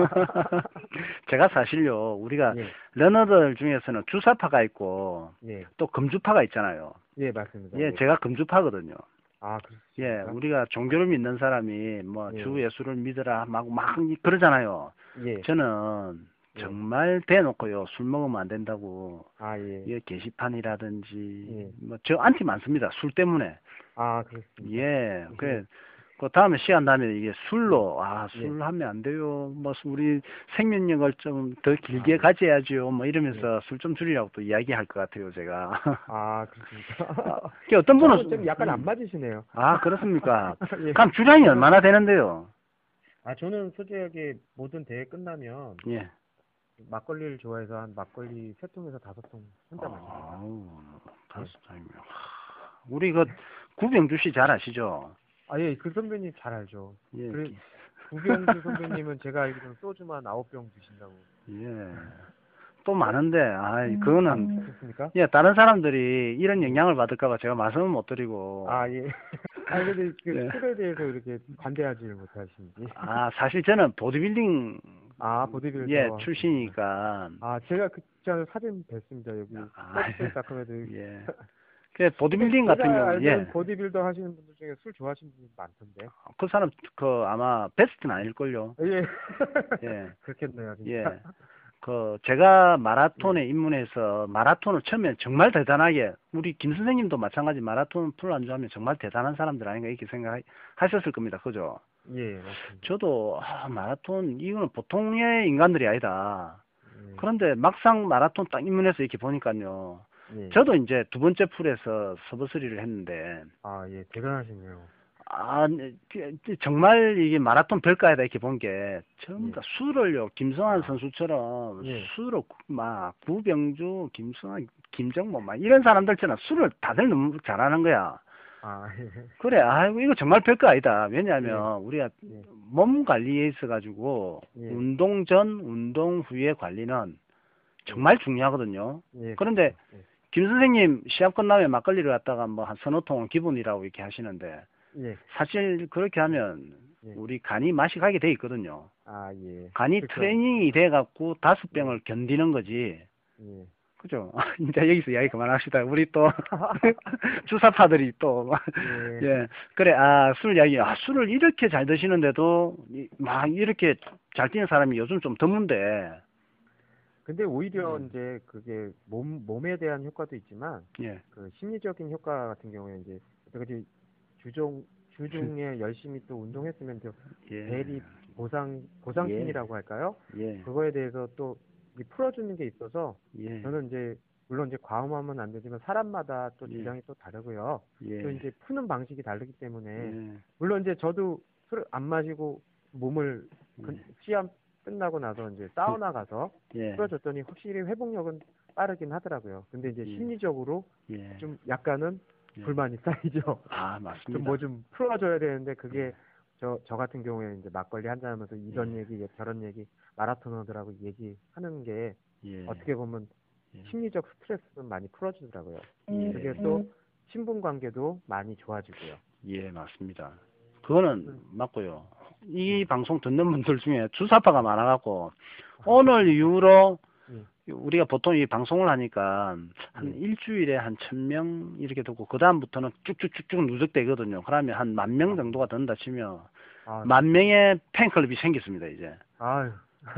제가 사실요, 우리가 예. 러너들 중에서는 주사파가 있고, 예. 또 금주파가 있잖아요. 예, 맞습니다. 예, 제가 금주파거든요. 아, 그렇습니까? 예, 우리가 종교를 믿는 사람이 뭐 예. 주 예수를 믿으라 막, 막 그러잖아요. 예. 저는 예. 정말 대놓고요, 술 먹으면 안 된다고. 아, 예. 예, 게시판이라든지, 예. 뭐, 저 안티 많습니다. 술 때문에. 아, 그렇습니다. 예, 그, 그 다음에 시간 나면 이게 술로, 아, 예. 술 하면 안 돼요. 뭐, 우리 생명력을 좀 더 길게 아, 가져야죠. 뭐, 이러면서 예. 술 좀 줄이라고 또 이야기할 것 같아요, 제가. 아, 그렇습니까? 아, 그 어떤 분은. 저는 좀 약간 음. 안 맞으시네요. 아, 그렇습니까? 예. 그럼 주량이 얼마나 되는데요? 아, 저는 솔직하게 모든 대회 끝나면 예. 막걸리를 좋아해서 한 막걸리 세 통에서 다섯 통 혼자 마십니다. 아우, 다섯 잔이면. 우리 그, 구병주 씨 잘 아시죠? 아, 예, 그 선배님 잘 알죠. 예. 그, 구병수 선배님은 제가 알기로는 소주만 아홉 병 드신다고. 예. 또 많은데, 아, 아, 그거는, 그렇습니까? 예, 다른 사람들이 이런 영향을 받을까봐 제가 말씀을 못 드리고. 아, 예. 아, 근데 그 예. 술에 대해서 이렇게 관대하지를 못하시는지. 아, 사실 저는 보디빌딩, 아, 보디빌더. 예, 출신이니까. 아, 제가 그 저 사진 뵀습니다. 여기 아, 서비스닷컴에도. 예. 그 보디빌딩 같은 제가 경우, 알던 예. 보디빌더 하시는 분들 중에 술 좋아하시는 분이 많던데. 그 사람, 그, 아마 베스트는 아닐걸요. 예. 예. 그렇겠네요, 진짜. 예. 그 제가 마라톤에 입문해서 마라톤을 처음에 정말 대단하게 우리 김 선생님도 마찬가지 마라톤 풀 안주하면 정말 대단한 사람들 아닌가 이렇게 생각하셨을 겁니다. 그죠? 예, 맞습니다. 저도 아, 마라톤 이거는 보통의 인간들이 아니다. 예, 그런데 막상 마라톤 딱 입문해서 이렇게 보니까요. 예. 저도 이제 두 번째 풀에서 서버스리를 했는데 아, 예, 대단하시네요. 아, 네, 그, 그, 정말 이게 마라톤 별가이다 이렇게 본 게 전부 다 술을요 김성환 아. 선수처럼 예. 술을 구- 막 구병주, 김성환, 김정모 막 이런 사람들처럼 술을 다들 너무 잘하는 거야. 아, 예. 그래, 아이고 이거 정말 별거 아니다. 왜냐하면 우리가 예. 몸 관리에 있어가지고 예. 운동 전, 운동 후의 관리는 정말 중요하거든요. 예, 그런데 예. 김 선생님 시합 끝나면 막걸리를 갖다가 뭐 한 서너 통은 기본이라고 이렇게 하시는데 예. 사실 그렇게 하면 예. 우리 간이 맛이 가게 돼 있거든요. 아, 예. 간이 그렇죠. 트레이닝이 돼 갖고 다섯 병을 견디는 거지. 예. 그죠? 이제 여기서 이야기 그만합시다. 우리 또 주사파들이 또 예. 예. 그래. 아, 술 이야기. 아, 술을 이렇게 잘 드시는데도 이- 막 이렇게 잘 뛰는 사람이 요즘 좀 드문데. 근데 오히려 음. 이제 그게 몸, 몸에 대한 효과도 있지만, 예. 그 심리적인 효과 같은 경우에 이제, 여태까지 주종, 주중에 열심히 또 운동했으면 또 예. 대리 보상, 보상심이라고 할까요? 예. 그거에 대해서 또 이 풀어주는 게 있어서, 예. 저는 이제, 물론 이제 과음하면 안 되지만, 사람마다 또 예. 주량이 또 다르고요. 예. 또 이제 푸는 방식이 다르기 때문에, 예. 물론 이제 저도 술 안 마시고 몸을 그 시합 끝나고 나서 이제 사우나 가서 예. 풀어줬더니 확실히 회복력은 빠르긴 하더라고요. 근데 이제 예. 심리적으로 예. 좀 약간은 예. 불만이 쌓이죠. 아, 맞습니다. 좀 뭐 좀 풀어줘야 되는데 그게 예. 저, 저 같은 경우에 이제 막걸리 한잔 하면서 이런 예. 얘기, 저런 얘기, 마라토너들하고 얘기하는 게 예. 어떻게 보면 예. 심리적 스트레스는 많이 풀어주더라고요. 예. 그게 또 신분 관계도 많이 좋아지고요. 예, 맞습니다. 그거는 맞고요. 이 방송 듣는 분들 중에 주사파가 많아갖고 오늘 이후로 예. 우리가 보통 이 방송을 하니까 한 예. 일주일에 한 천 명 이렇게 듣고 그 다음부터는 쭉쭉쭉쭉 누적되거든요. 그러면 한 만 명 정도가 된다 치면 아, 만 명의 팬클럽이 생겼습니다 이제. 아유.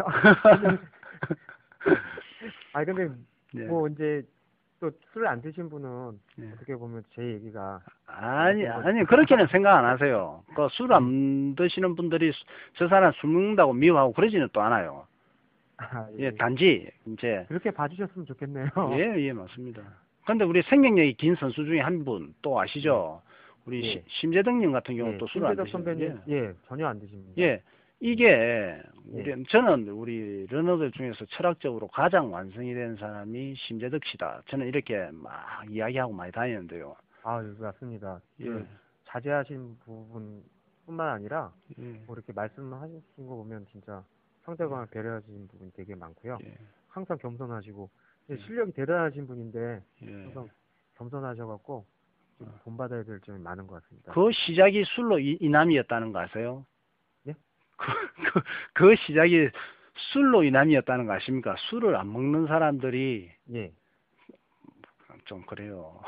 아니 근데 예. 뭐 이제 또 술 안 드신 분은 예. 어떻게 보면 제 얘기가 아니, 아니, 그렇게는 생각 안 하세요. 그 술 안 드시는 분들이 수- 저 사람 술 먹는다고 미워하고 그러지는 또 않아요. 아, 예, 단지, 이제, 그렇게 봐주셨으면 좋겠네요. 예, 예, 맞습니다. 근데 우리 생명력이 긴 선수 중에 한 분 또 아시죠? 우리 예. 시- 심재덕님 같은 경우 예, 또 술 안 심재덕 드시는 선배님, 예. 전혀 안 드십니다. 예, 이게, 우리, 저는 우리 러너들 중에서 철학적으로 가장 완성이 된 사람이 심재덕 씨다. 저는 이렇게 막 이야기하고 많이 다니는데요. 아, 예, 맞습니다. 예, 그 자제하신 부분뿐만 아니라 예, 뭐 이렇게 말씀하신 거 보면 진짜 상대방을 배려하시는 부분이 되게 많고요. 예, 항상 겸손하시고 예. 실력이 대단하신 분인데 예. 항상 겸손하셔갖고 좀 본받아야 될 점이 많은 것 같습니다. 그 시작이 술로 이, 이남이었다는 거 아세요? 예? 그, 그, 그 시작이 술로 이남이었다는 거 아십니까? 술을 안 먹는 사람들이 예. 좀 그래요.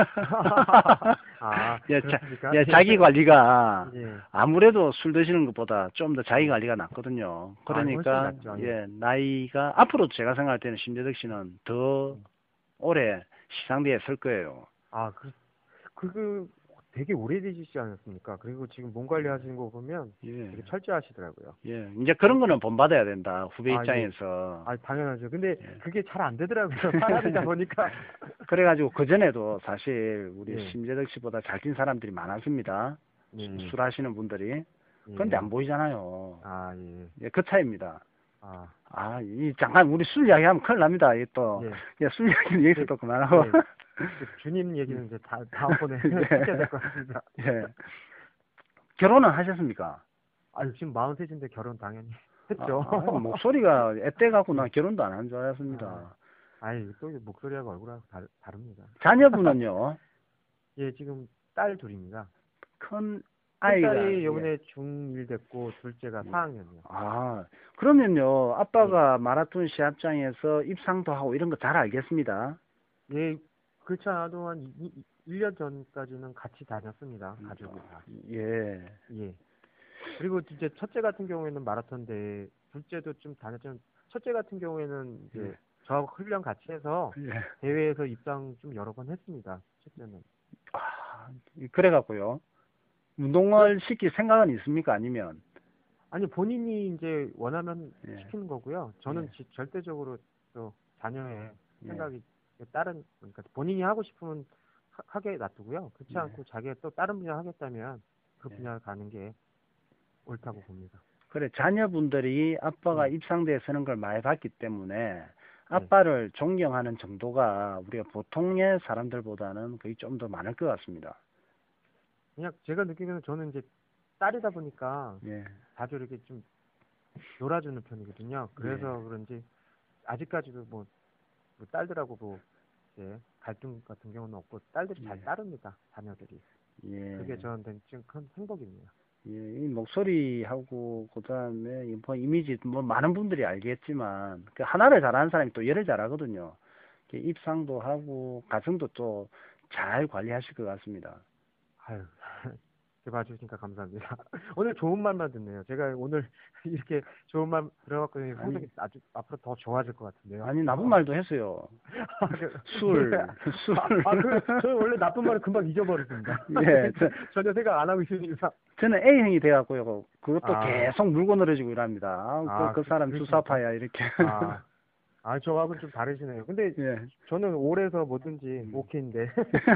아, 야, 자, 그렇습니까? 야, 자기 관리가 예. 아무래도 술 드시는 것보다 좀 더 자기 관리가 낫거든요. 그러니까 훨씬 낫죠. 예, 나이가 앞으로 제가 생각할 때는 심재덕 씨는 더 오래 시상대에 설 거예요. 아, 그, 그, 되게 오래되시지 않았습니까? 그리고 지금 몸 관리하시는 거 보면 예. 되게 철저하시더라고요. 예, 이제 그런 거는 본받아야 된다. 후배 아, 예. 입장에서. 아, 당연하죠. 근데 예. 그게 잘 안 되더라고요. 사람이다 보니까. 그래가지고 그전에도 사실 우리 예. 심재덕 씨보다 잘 뛴 사람들이 많았습니다. 예. 술 하시는 분들이. 예. 그런데 안 보이잖아요. 아, 예. 예, 그 차이입니다. 아, 아, 이 잠깐 우리 술 이야기하면 큰일 납니다. 이 또. 예. 예, 술 이야기는 여기서 또 그만하고. 예. 그 주님 얘기는 이제 다, 다음번에 예. 해야 될 것 같습니다. 예. 결혼은 하셨습니까? 아, 지금 마흔셋인데 결혼 당연히 했죠. 아, 아, 목소리가 앳돼 갖고 나 결혼도 안 한 줄 알았습니다. 아이, 또 목소리하고 얼굴하고 다, 다릅니다. 자녀분은요? 예, 지금 딸 둘입니다. 큰 큰 아이가. 딸이 예. 요번에 중일 됐고 둘째가 사 학년이요. 아, 그러면요, 아빠가 마라톤 시합장에서 입상도 하고 이런 거 잘 알겠습니다. 예, 그렇지 않아도 한 일 년 전까지는 같이 다녔습니다. 가족이 다. 예. 예. 그리고 이제 첫째 같은 경우에는 마라톤 대회, 둘째도 좀 다녔지만 첫째 같은 경우에는 이제 예. 저하고 훈련 같이 해서 예. 대회에서 입상 좀 여러 번 했습니다. 첫째는. 아, 그래갖고요. 운동을 시킬 생각은 있습니까? 아니면? 아니 본인이 이제 원하면 예. 시키는 거고요. 저는 예. 지- 절대적으로 또 자녀의 예. 생각이 다른 그러니까 본인이 하고 싶으면 하, 하게 놔두고요. 그렇지 예. 않고 자기가 또 다른 분야 하겠다면 그 예. 분야 가는 게 옳다고 봅니다. 그래, 자녀분들이 아빠가 네. 입상대에 서는 걸 많이 봤기 때문에 아빠를 존경하는 정도가 우리가 보통의 사람들보다는 거의 좀 더 많을 것 같습니다. 그냥 제가 느끼기에는 저는 이제 딸이다 보니까 예. 자주 이렇게 좀 놀아주는 편이거든요. 그래서 그런지 아직까지도 뭐, 뭐 딸들하고 뭐 이제 갈등 같은 경우는 없고 딸들이 잘 예. 따릅니다. 자녀들이. 예. 그게 저한테는 지금 큰 행복입니다. 예, 이 목소리하고 그다음에 뭐 이미지 뭐 많은 분들이 알겠지만 그 하나를 잘하는 사람이 또 열을 잘하거든요. 이렇게 입상도 하고 가정도 또 잘 관리하실 것 같습니다. 아유, 이렇게 봐주시니까 감사합니다. 오늘 좋은 말만 듣네요. 제가 오늘 이렇게 좋은 말 들어갖고 성적이 아주 앞으로 더 좋아질 것 같은데요. 아니 나쁜 말도 했어요. 아, 그, 술, 네. 술. 아, 아, 그, 저는 원래 나쁜 말을 금방 잊어버립니다. 예, 저, 전혀 생각 안 하고 있으니까. 저는 A형이 돼갖고요. 그것도 아. 계속 물고 늘어지고 이랍니다. 아, 아, 그, 그 그- 사람 그렇습니까? 주사파야 이렇게. 아, 아, 저하고는 좀 다르시네요. 근데 예. 저는 올해서 뭐든지 오케이인데.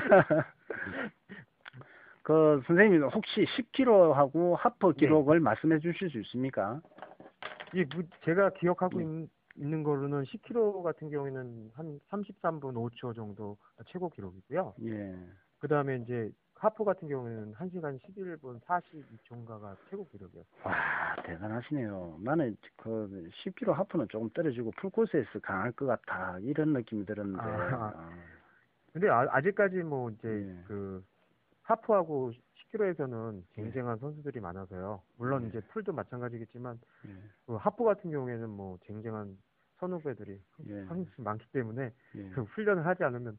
그 선생님 혹시 십 킬로그램하고 하프 네. 기록을 말씀해 주실 수 있습니까? 이 무- 제가 기억하고 네. 있, 있는 거로는 십 킬로그램 같은 경우에는 한 삼십삼 분 오 초 정도 최고 기록이고요. 예. 그 다음에 이제 하프 같은 경우에는 한 시간 십일 분 사십이 초인가가 최고 기록이었어요. 와, 대단하시네요. 나는 그 십 킬로그램 하프는 조금 떨어지고 풀코스에서 강할 것 같아. 이런 느낌이 들었는데. 아. 아, 근데 아, 아직까지 뭐 이제 예. 그 하프하고 십 킬로그램에서는 쟁쟁한 선수들이 많아서요. 물론 예. 이제 풀도 마찬가지겠지만 예. 그 하프 같은 경우에는 뭐 쟁쟁한 선후배들이 예. 항상 많기 때문에 예. 그 훈련을 하지 않으면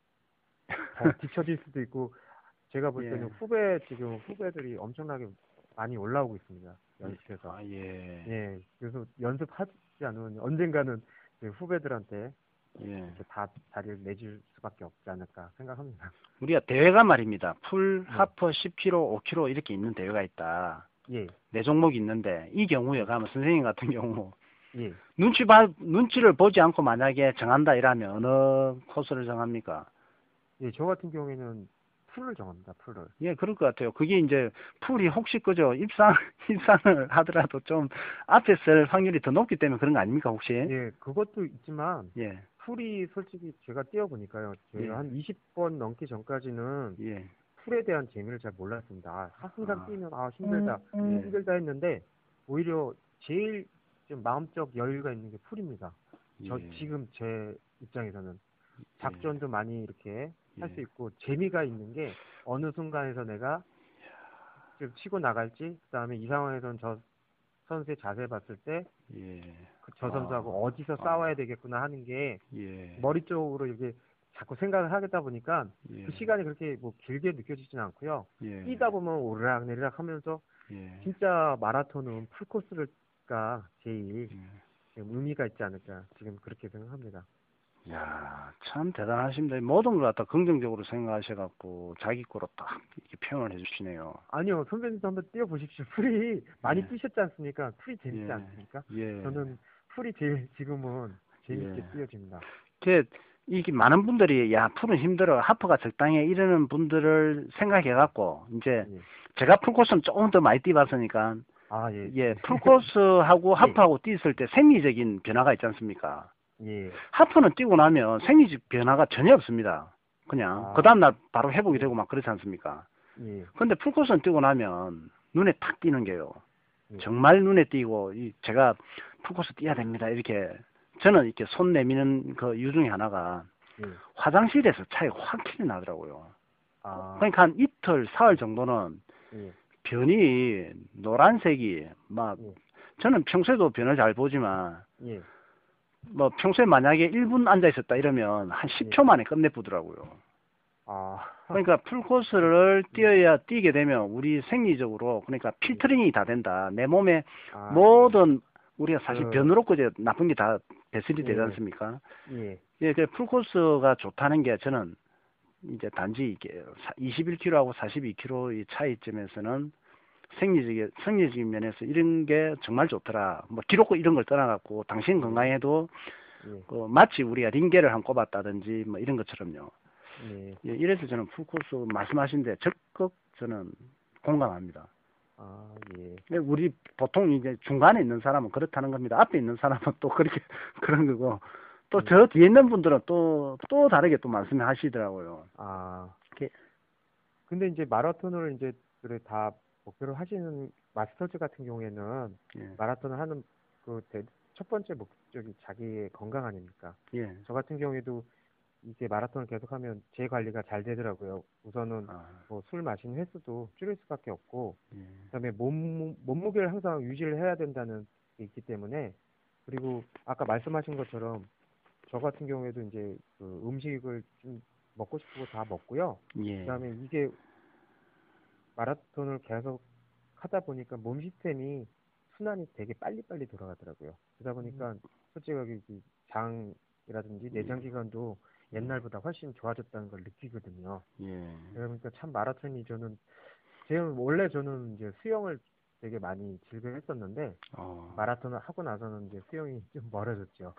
더 뒤처질 수도 있고 제가 볼 때는 예. 후배 지금 후배들이 엄청나게 많이 올라오고 있습니다. 연습해서. 아, 예. 예. 그래서 연습하지 않으면 언젠가는 그 후배들한테 예. 이렇게 다 자리를 내줄 수밖에 없지 않을까 생각합니다. 우리가 대회가 말입니다. 풀, 네. 하프 십 킬로그램, 오 킬로그램 이렇게 있는 대회가 있다. 예. 네 종목이 있는데 이 경우에 가면 선생님 같은 경우 예. 눈치 봐 눈치를 보지 않고 만약에 정한다 이라면 어느 코스를 정합니까? 예, 저 같은 경우에는 풀을 정합니다. 풀을. 예, 그럴 것 같아요. 그게 이제 풀이 혹시 그죠 입상 입상을 하더라도 좀 앞에 쓸 확률이 더 높기 때문에 그런 거 아닙니까 혹시? 예, 그것도 있지만 예, 풀이 솔직히 제가 뛰어보니까요. 제가 예. 한 이십 번 넘기 전까지는 예, 풀에 대한 재미를 잘 몰랐습니다. 아, 항상 아. 뛰면 아 힘들다, 예. 힘들다 했는데 오히려 제일 좀 마음적 여유가 있는 게 풀입니다. 저 예. 지금 제 입장에서는 작전도 많이 이렇게 할 수 예. 있고 재미가 있는 게 어느 순간에서 내가 좀 치고 나갈지 그다음에 이 상황에서는 저 선수의 자세 봤을 때 예, 저 선수하고 아. 어디서 싸워야 되겠구나 하는 게 예, 머리 쪽으로 이렇게 자꾸 생각을 하겠다 보니까 예. 그 시간이 그렇게 뭐 길게 느껴지지는 않고요. 예. 뛰다 보면 오르락 내리락 하면서 예. 진짜 마라톤은 풀코스가 제일 예. 지금 의미가 있지 않을까 지금 그렇게 생각합니다. 야, 참 대단하십니다. 모든 걸 갖다 긍정적으로 생각하셔갖고 자기 거로 딱 이렇게 표현을 해주시네요. 아니요, 선배님도 한번 뛰어보십시오. 풀이 많이 예. 뛰셨지 않습니까? 풀이 재밌지 예. 않습니까? 예. 저는 풀이 제일 지금은 재밌게 예. 뛰어집니다. 이게, 이게 많은 분들이 야 풀은 힘들어 하프가 적당해 이러는 분들을 생각해갖고 이제 예. 제가 풀코스는 조금 더 많이 뛰어봤으니까 아, 예. 예 풀코스하고 예. 하프하고 뛰었을 때 생리적인 변화가 있지 않습니까? 예. 하프는 뛰고 나면 생리적 변화가 전혀 없습니다. 그냥 아. 그 다음날 바로 회복이 되고 막 그렇지 않습니까? 예. 근데 풀코스는 뛰고 나면 눈에 탁 띄는 게요. 예. 정말 눈에 띄고 이 제가 풀코스 뛰어야 됩니다. 이렇게 저는 이렇게 손 내미는 그 이유 중에 하나가 예. 화장실에서 차이가 확 튀어 나더라고요. 아. 그러니까 한 이틀, 사흘 정도는 예. 변이 노란색이 막 예. 저는 평소에도 변을 잘 보지만 예. 뭐 평소에 만약에 일 분 앉아 있었다 이러면 한 십 초 만에 끝내보더라고요. 아. 그러니까 풀코스를 뛰어야 뛰게 되면 우리 생리적으로 그러니까 필터링이 다 된다. 내 몸에 아. 모든 우리가 사실 그- 변으로 이제 나쁜 게 다 배설이 되지 예. 않습니까? 예. 예, 그 풀코스가 좋다는 게 저는 이제 단지 이게 이십일 킬로미터하고 사십이 킬로미터의 차이점에서는 생리적, 생리적인 면에서 이런 게 정말 좋더라. 뭐 기록 이런 걸 떠나갖고 당신 건강에도 예. 그 마치 우리가 링게를 한 꼽았다든지 뭐 이런 것처럼요. 예. 예, 이래서 저는 풀코스 말씀하신 데 적극 저는 공감합니다. 아, 예. 근데 우리 보통 이제 중간에 있는 사람은 그렇다는 겁니다. 앞에 있는 사람은 또 그렇게 그런 거고 또 저 뒤에 있는 분들은 또 또 다르게 또 말씀하시더라고요. 아. 이렇게 근데 이제 마라톤을 이제 그래 다 목표로 하시는 마스터즈 같은 경우에는 예, 마라톤을 하는 그 첫 번째 목적이 자기의 건강 아닙니까? 예, 저 같은 경우에도 이제 마라톤을 계속하면 제 관리가 잘 되더라고요. 우선은 아, 뭐 술 마시는 횟수도 줄일 수밖에 없고, 예, 그다음에 몸 몸무게를 항상 유지를 해야 된다는 게 있기 때문에, 그리고 아까 말씀하신 것처럼 저 같은 경우에도 이제 그 음식을 좀 먹고 싶은 거 다 먹고요. 예, 그다음에 이게 마라톤을 계속 하다 보니까 몸 시스템이 순환이 되게 빨리빨리 돌아가더라고요. 그러다 보니까 솔직하게 이 장이라든지 내장 기관도 옛날보다 훨씬 좋아졌다는 걸 느끼거든요. 예, 그러니까 참 마라톤이 저는 제 원래 저는 이제 수영을 되게 많이 즐겨 했었는데 어. 마라톤을 하고 나서는 이제 수영이 좀 멀어졌죠.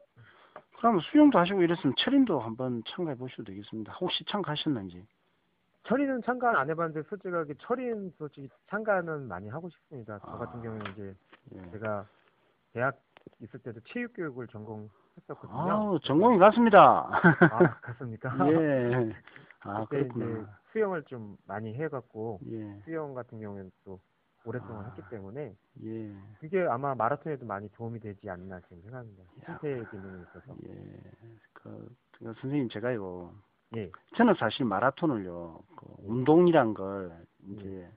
그럼 수영도 하시고 이랬으면 철인도 한번 참가해 보셔도 되겠습니다. 혹시 참가하셨는지? 철인은 참가 안 해봤는데 솔직하게 철인 솔직히 참가는 많이 하고 싶습니다. 저 아. 같은 경우는 이제 예. 제가 대학 있을 때도 체육 교육을 전공했었거든요. 아, 전공이 같습니다. 아, 그렇습니까? 예. 아, 그때 이제 그렇구나. 수영을 좀 많이 해갖고 예, 수영 같은 경우에는 또 오랫동안 아. 했기 때문에 예, 그게 아마 마라톤에도 많이 도움이 되지 않나 지금 생각합니다. 야. 신체 기능에 있어서. 예. 그, 그 선생님 제가요. 예. 저는 사실 마라톤을요. 그 운동이란 걸 이제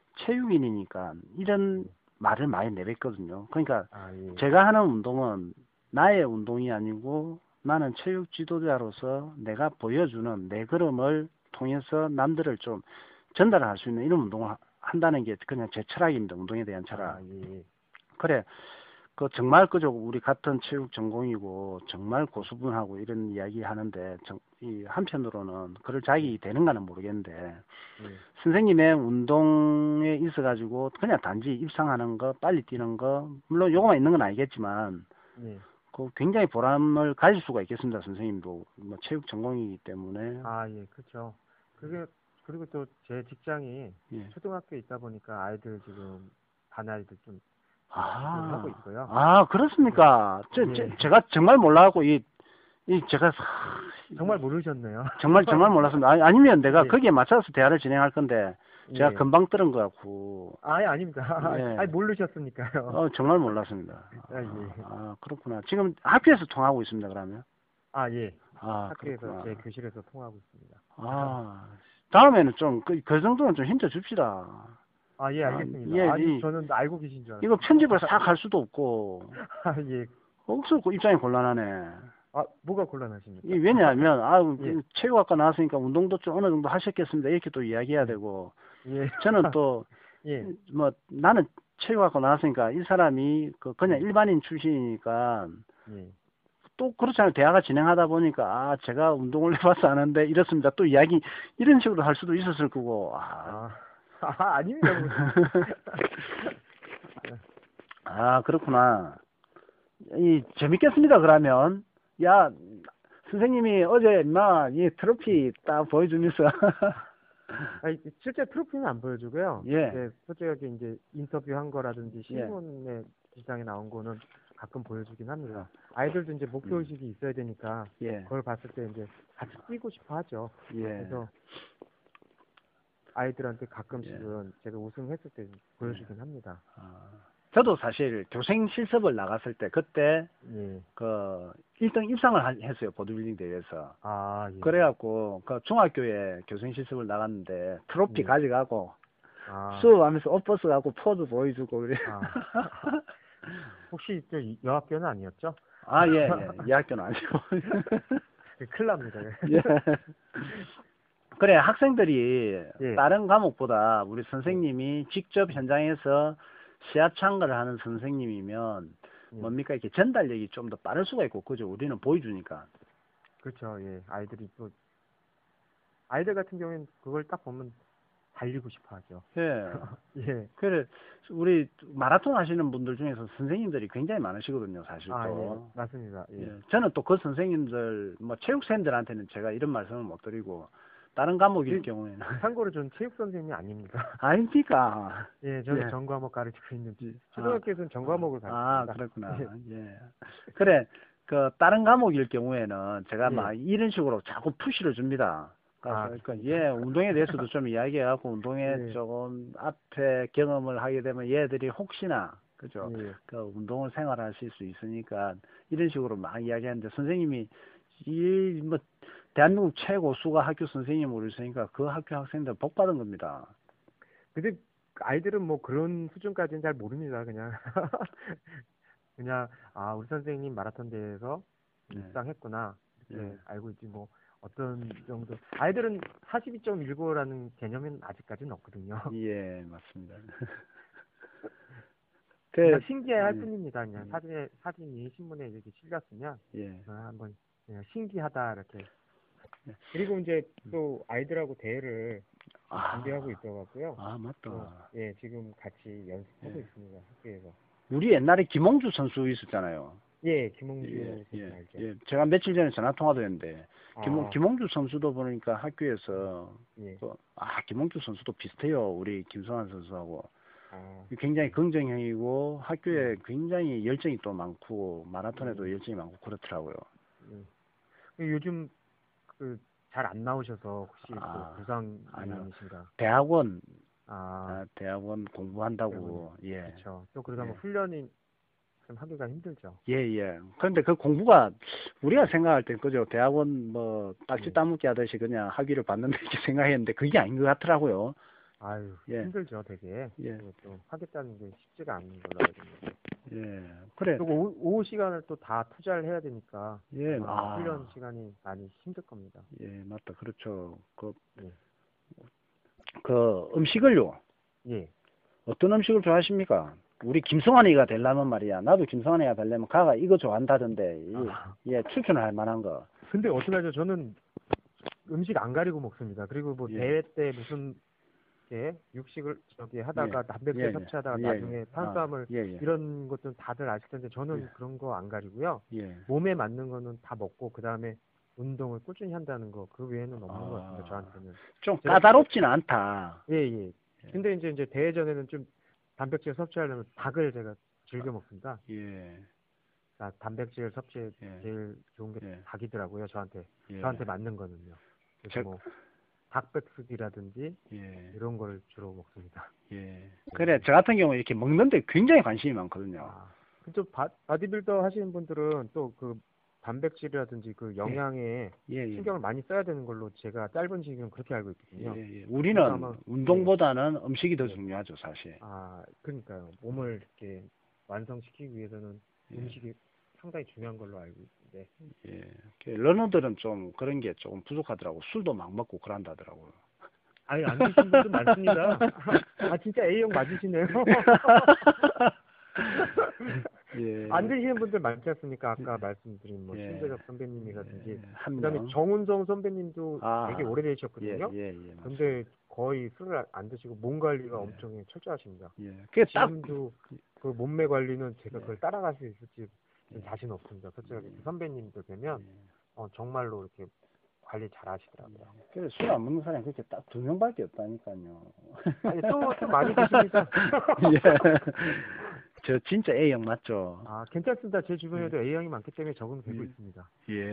체육인이니까 이런 말을 많이 내뱉거든요. 그러니까 아, 예. 제가 하는 운동은 나의 운동이 아니고 나는 체육 지도자로서 내가 보여주는 내 걸음을 통해서 남들을 좀 전달할 수 있는 이런 운동을 하- 한다는 게 그냥 제 철학입니다. 운동에 대한 철학. 아, 예. 그래, 그 정말 그저 우리 같은 체육 전공이고 정말 고수분하고 이런 이야기 하는데 정, 이 한편으로는 그럴 자격이 되는가는 모르겠는데 예. 선생님의 운동에 있어가지고 그냥 단지 입상하는 거, 빨리 뛰는 거, 물론 요거만 있는 건 아니겠지만 예. 그 굉장히 보람을 가질 수가 있겠습니다. 선생님도 뭐 체육 전공이기 때문에. 아, 예, 그렇죠. 그게 그리고 또 제 직장이 예. 초등학교에 있다 보니까 아이들 지금 반 아이들 좀 아, 하고 있고요. 아 그렇습니까? 저, 예. 저, 제가 정말 몰라갖고 이, 이 제가 사- 정말 모르셨네요. 정말 정말 몰랐습니다. 아니, 아니면 내가 예. 거기에 맞춰서 대화를 진행할 건데 제가 예. 금방 들은 것 같고 아예 아닙니다. 예. 아니 모르셨으니까요. 어, 정말 몰랐습니다. 아, 예. 아, 그렇구나. 지금 학교에서 통하고 있습니다. 그러면. 아, 예. 아, 학교에서 그렇구나. 제 교실에서 통하고 있습니다. 아, 다음에는 좀, 그, 그 정도는 좀 힘줘 줍시다. 아, 예, 아, 알겠습니다. 예, 아니, 이- 저는 알고 계신 줄 알았어요. 이거 편집을 싹 할 수도 없고, 아, 예. 억수 그 입장이 곤란하네. 아, 뭐가 곤란하십니까? 이 왜냐하면, 아, 예. 체육학과 나왔으니까 운동도 좀 어느 정도 하셨겠습니다. 이렇게 또 이야기해야 되고, 예. 저는 또, 예. 뭐, 나는 체육학과 나왔으니까 이 사람이 그 그냥 예. 일반인 출신이니까, 예. 또 그렇잖아요. 대화가 진행하다 보니까, 아, 제가 운동을 해봐서 아는데 이렇습니다. 또 이야기, 이런 식으로 할 수도 있었을 거고, 아, 아, 아 아닙니다. 아, 그렇구나. 이, 재밌겠습니다, 그러면. 야, 선생님이 어제, 나, 이 트로피 딱 보여주면서. 아니, 실제 트로피는 안 보여주고요. 예. 이제 솔직하게 이제 인터뷰한 거라든지 예. 신문에 기사에 나온 거는 가끔 보여주긴 합니다. 아이들도 이제 목표 의식이 있어야 되니까 예, 그걸 봤을 때 이제 같이 뛰고 싶어 하죠. 예. 그래서 아이들한테 가끔씩은 제가 우승했을 때 보여주긴 합니다. 아, 저도 사실 교생 실습을 나갔을 때, 그때, 예. 그, 일 등 입상을 하- 했어요, 보디빌딩 대회에서. 아, 예. 그래갖고, 그 중학교에 교생 실습을 나갔는데, 트로피 예. 가져가고, 아, 수업하면서 옷 벗어 갖고 포즈 보여주고, 그래. 아. 혹시 저 여학교는 아니었죠? 아, 예, 예. 이 학교는 아니고. 큰일 납니다. 예. 그래, 학생들이 예. 다른 과목보다 우리 선생님이 직접 현장에서 시야 참가를 하는 선생님이면 예. 뭡니까 이렇게 전달력이 좀 더 빠를 수가 있고 그죠? 우리는 보여주니까. 그렇죠. 예. 아이들이 또 아이들 같은 경우에는 그걸 딱 보면 달리고 싶어 하죠. 예. 예. 그래 우리 마라톤 하시는 분들 중에서 선생님들이 굉장히 많으시거든요, 사실 아, 또. 예. 맞습니다. 예. 예. 저는 또 그 선생님들 뭐 체육생들한테는 제가 이런 말씀을 못 드리고 다른 과목일 예. 경우에는 참고로 저는 체육 선생님이 아닙니다. 아닙니까? 예, 저는 예. 전 과목 가르치고 있는 예. 초등학교에서는 전 과목을 아, 가르칩니다. 그렇구나. 예. 예. 그래, 그, 다른 과목일 경우에는 제가 예. 막 이런 식으로 자꾸 푸시를 줍니다. 아, 그러니까, 예, 운동에 대해서도 좀 이야기해갖고, 운동에 예. 조금 앞에 경험을 하게 되면 얘들이 혹시나, 그죠? 예. 그 운동을 생활하실 수 있으니까, 이런 식으로 막 이야기하는데, 선생님이, 이, 뭐, 대한민국 최고 수가 학교 선생님으로 있으니까 그 학교 학생들 복 받은 겁니다. 근데 아이들은 뭐 그런 수준까지는 잘 모릅니다. 그냥 그냥 아 우리 선생님 마라톤 대회에서 네. 입상했구나 이렇게 네. 알고 있지 뭐 어떤 정도 아이들은 사십이 점 일구라는 개념은 아직까지는 없거든요. 예, 맞습니다. 그냥 그, 신기해할 예. 뿐입니다. 그냥 예. 사진에 사진이 신문에 이렇게 실렸으면 예. 어, 한번 그냥 신기하다 이렇게. 예. 그리고 이제 또 아이들하고 대회를 아. 준비하고 있어갖고요. 아, 맞다. 어, 예, 지금 같이 연습하고 예. 있습니다. 학교에서. 우리 옛날에 김홍주 선수 있었잖아요. 예, 김홍주 예, 선수 예, 알죠. 예. 제가 며칠 전에 전화 통화도 했는데, 김, 아, 김홍주 선수도 보니까 학교에서, 예. 그, 아, 김홍주 선수도 비슷해요. 우리 김성환 선수하고. 아, 굉장히 긍정형이고, 학교에 굉장히 열정이 또 많고, 마라톤에도 음. 열정이 많고, 그렇더라고요. 예. 그 요즘 그 잘 안 나오셔서 혹시 아, 또 부상 아니요. 아니신가? 대학원, 아, 아, 대학원 공부한다고, 예. 그렇죠. 또 그러다 뭐 예. 훈련이 좀 하기가 힘들죠. 예, 예. 그런데 그 공부가 우리가 생각할 땐 그죠. 대학원 뭐 딱지 예. 따먹기 하듯이 그냥 학위를 받는다 이렇게 생각했는데 그게 아닌 것 같더라고요. 아유, 예. 힘들죠, 되게. 예. 또 하겠다는 게 쉽지가 않은 걸로 알고 있는데. 예. 그래. 그리고 오후, 오후 시간을 또 다 투자를 해야 되니까 예. 아마 아. 훈련 시간이 많이 힘들 겁니다. 예, 맞다. 그렇죠. 그, 예. 그 음식을요. 예. 어떤 음식을 좋아하십니까? 우리 김성환이가 되려면 말이야. 나도 김성환이가 되려면 가가 이거 좋아한다던데. 예, 아. 예, 추천할 만한 거. 근데 어떡하죠? 저는 음식 안 가리고 먹습니다. 그리고 뭐 예. 대회 때 무슨 게 육식을 저기 하다가 예. 단백질 예, 예. 섭취하다가 예, 나중에 예. 탄수화물 아, 예, 예. 이런 것들은 다들 아실 텐데 저는 예. 그런 거 안 가리고요. 예. 몸에 맞는 거는 다 먹고 그 다음에 운동을 꾸준히 한다는 거 그 외에는 없는 아. 것 같습니다. 저한테는. 좀 제가- 까다롭지는 않다. 예, 예. 근데 이제 이제 대회 전에는 좀 단백질 섭취하려면 닭을 제가 즐겨 먹습니다. 예. 아, 단백질 섭취에 예. 제일 좋은 게 예. 닭이더라고요. 저한테. 예. 저한테 맞는 거는요. 그래서 저- 뭐 닭백숙이라든지 예. 이런 걸 주로 먹습니다. 예. 그래, 저 같은 경우 이렇게 먹는데 굉장히 관심이 많거든요. 아, 또 바, 바디빌더 하시는 분들은 또 그 단백질이라든지 그 영양에 예, 예. 신경을 많이 써야 되는 걸로 제가 짧은 시기는 그렇게 알고 있거든요. 예, 예. 우리는 아마- 운동보다는 음식이 더 예. 중요하죠, 사실. 아, 그러니까요. 몸을 이렇게 완성시키기 위해서는 예. 음식이 상당히 중요한 걸로 알고 있는데. 예. 그 러너들은 좀 그런 게 조금 부족하더라고. 술도 막 먹고 그런다더라고요. 아니, 안 드시는 분도 많습니다. 아, 진짜 A형 맞으시네요. 예. 안 드시는 분들 많지 않습니까? 아까 예. 말씀드린 뭐 예. 신재적 선배님이라든지 예, 한 그다음에 명. 정운성 선배님도 아. 되게 오래되셨거든요. 예, 예, 예. 맞습니다. 근데 거의 술을 안 드시고 몸 관리가 예. 엄청 철저하십니다. 예. 그게 딱 지금도 그 몸매 관리는 제가 예. 그걸 따라갈 수 있을지 좀 예. 자신 없습니다. 솔직하게 예. 그 선배님들 뵈면 어, 정말로 이렇게 관리 잘 하시더라고요. 그래, 술 안 먹는 사람이 그렇게 딱 두 명밖에 없다니까요. 아니, 또, 또 많이 드십니다. 예. 저 진짜 A형 맞죠? 아, 괜찮습니다. 제 주변에도 A형이 많기 때문에 적응되고 예. 있습니다. 예.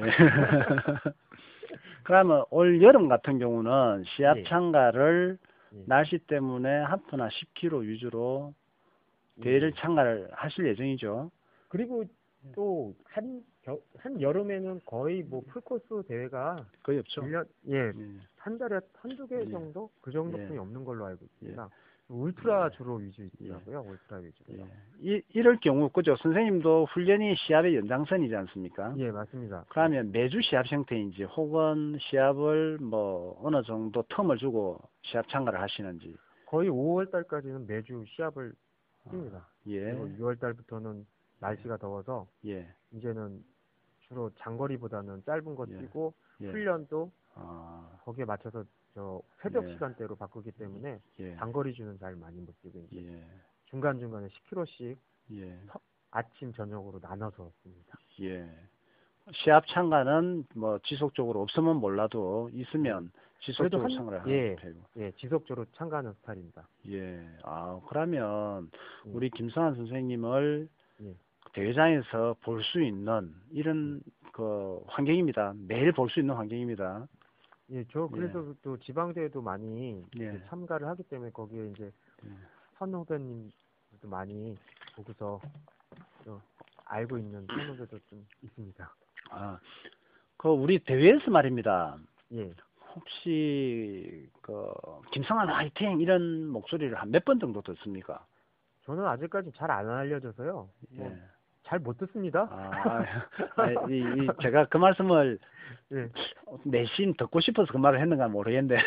그러면 올 여름 같은 경우는 시합 예. 참가를 예. 날씨 때문에 하프나 십 킬로미터 위주로 대회를 예. 참가를 하실 예정이죠. 그리고 또 한 한 여름에는 거의 뭐 풀코스 대회가 거의 없죠. 일 년 예, 예. 한 달에 한두 개 예. 정도 그 정도뿐이 예. 없는 걸로 알고 있습니다. 울트라 주로 위주이더라고요. 울트라 위주로. 예. 이, 이럴 경우 그죠? 선생님도 훈련이 시합의 연장선이지 않습니까? 예, 맞습니다. 그러면 매주 시합 형태인지 혹은 시합을 뭐 어느 정도 텀을 주고 시합 참가를 하시는지. 거의 오월 달까지는 매주 시합을 뜁니다. 예. 그리고 유월 달부터는 날씨가 더워서 예. 이제는 주로 장거리보다는 짧은 거 예. 뛰고 예. 훈련도 아, 거기에 맞춰서 저 새벽 예. 시간대로 바꾸기 때문에 예. 장거리주는 잘 많이 못 뛰고 이제 예. 중간중간에 십 킬로미터씩 예. 아침 저녁으로 나눠서 씁니다. 예. 시합 참가는 뭐 지속적으로 없으면 몰라도 있으면 지속적으로 한- 참가를 하는 예. 편이고. 예, 지속적으로 참가하는 스타일입니다. 예. 아, 그러면 예. 우리 김성환 선생님을 예. 대회장에서 볼 수 있는 이런 그 환경입니다. 매일 볼 수 있는 환경입니다. 예, 저 그래서 또 지방대회도 많이 예. 이제 참가를 하기 때문에 거기에 이제 예. 선 후배님도 많이 보고서 또 알고 있는 선 후배도 좀 있습니다. 아, 그 우리 대회에서 말입니다. 예. 혹시 그 김성환 화이팅 이런 목소리를 한 몇 번 정도 듣습니까? 저는 아직까지 잘 안 알려져서요. 뭐 예. 잘 못 듣습니다. 아, 아, 이, 이 제가 그 말씀을 예. 내심 듣고 싶어서 그 말을 했는가 모르겠는데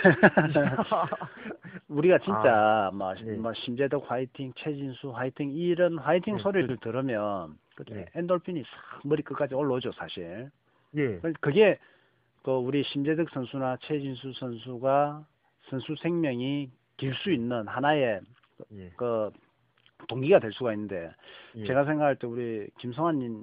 우리가 진짜 뭐, 예. 뭐 심재덕 화이팅, 최진수 화이팅 이런 화이팅 예. 소리를 들으면 그 예. 엔돌핀이 싹 머리 끝까지 올라오죠 사실. 예. 그게 그 우리 심재덕 선수나 최진수 선수가 선수 생명이 길 수 있는 하나의 예. 그 동기가 될 수가 있는데 예. 제가 생각할 때 우리 김성환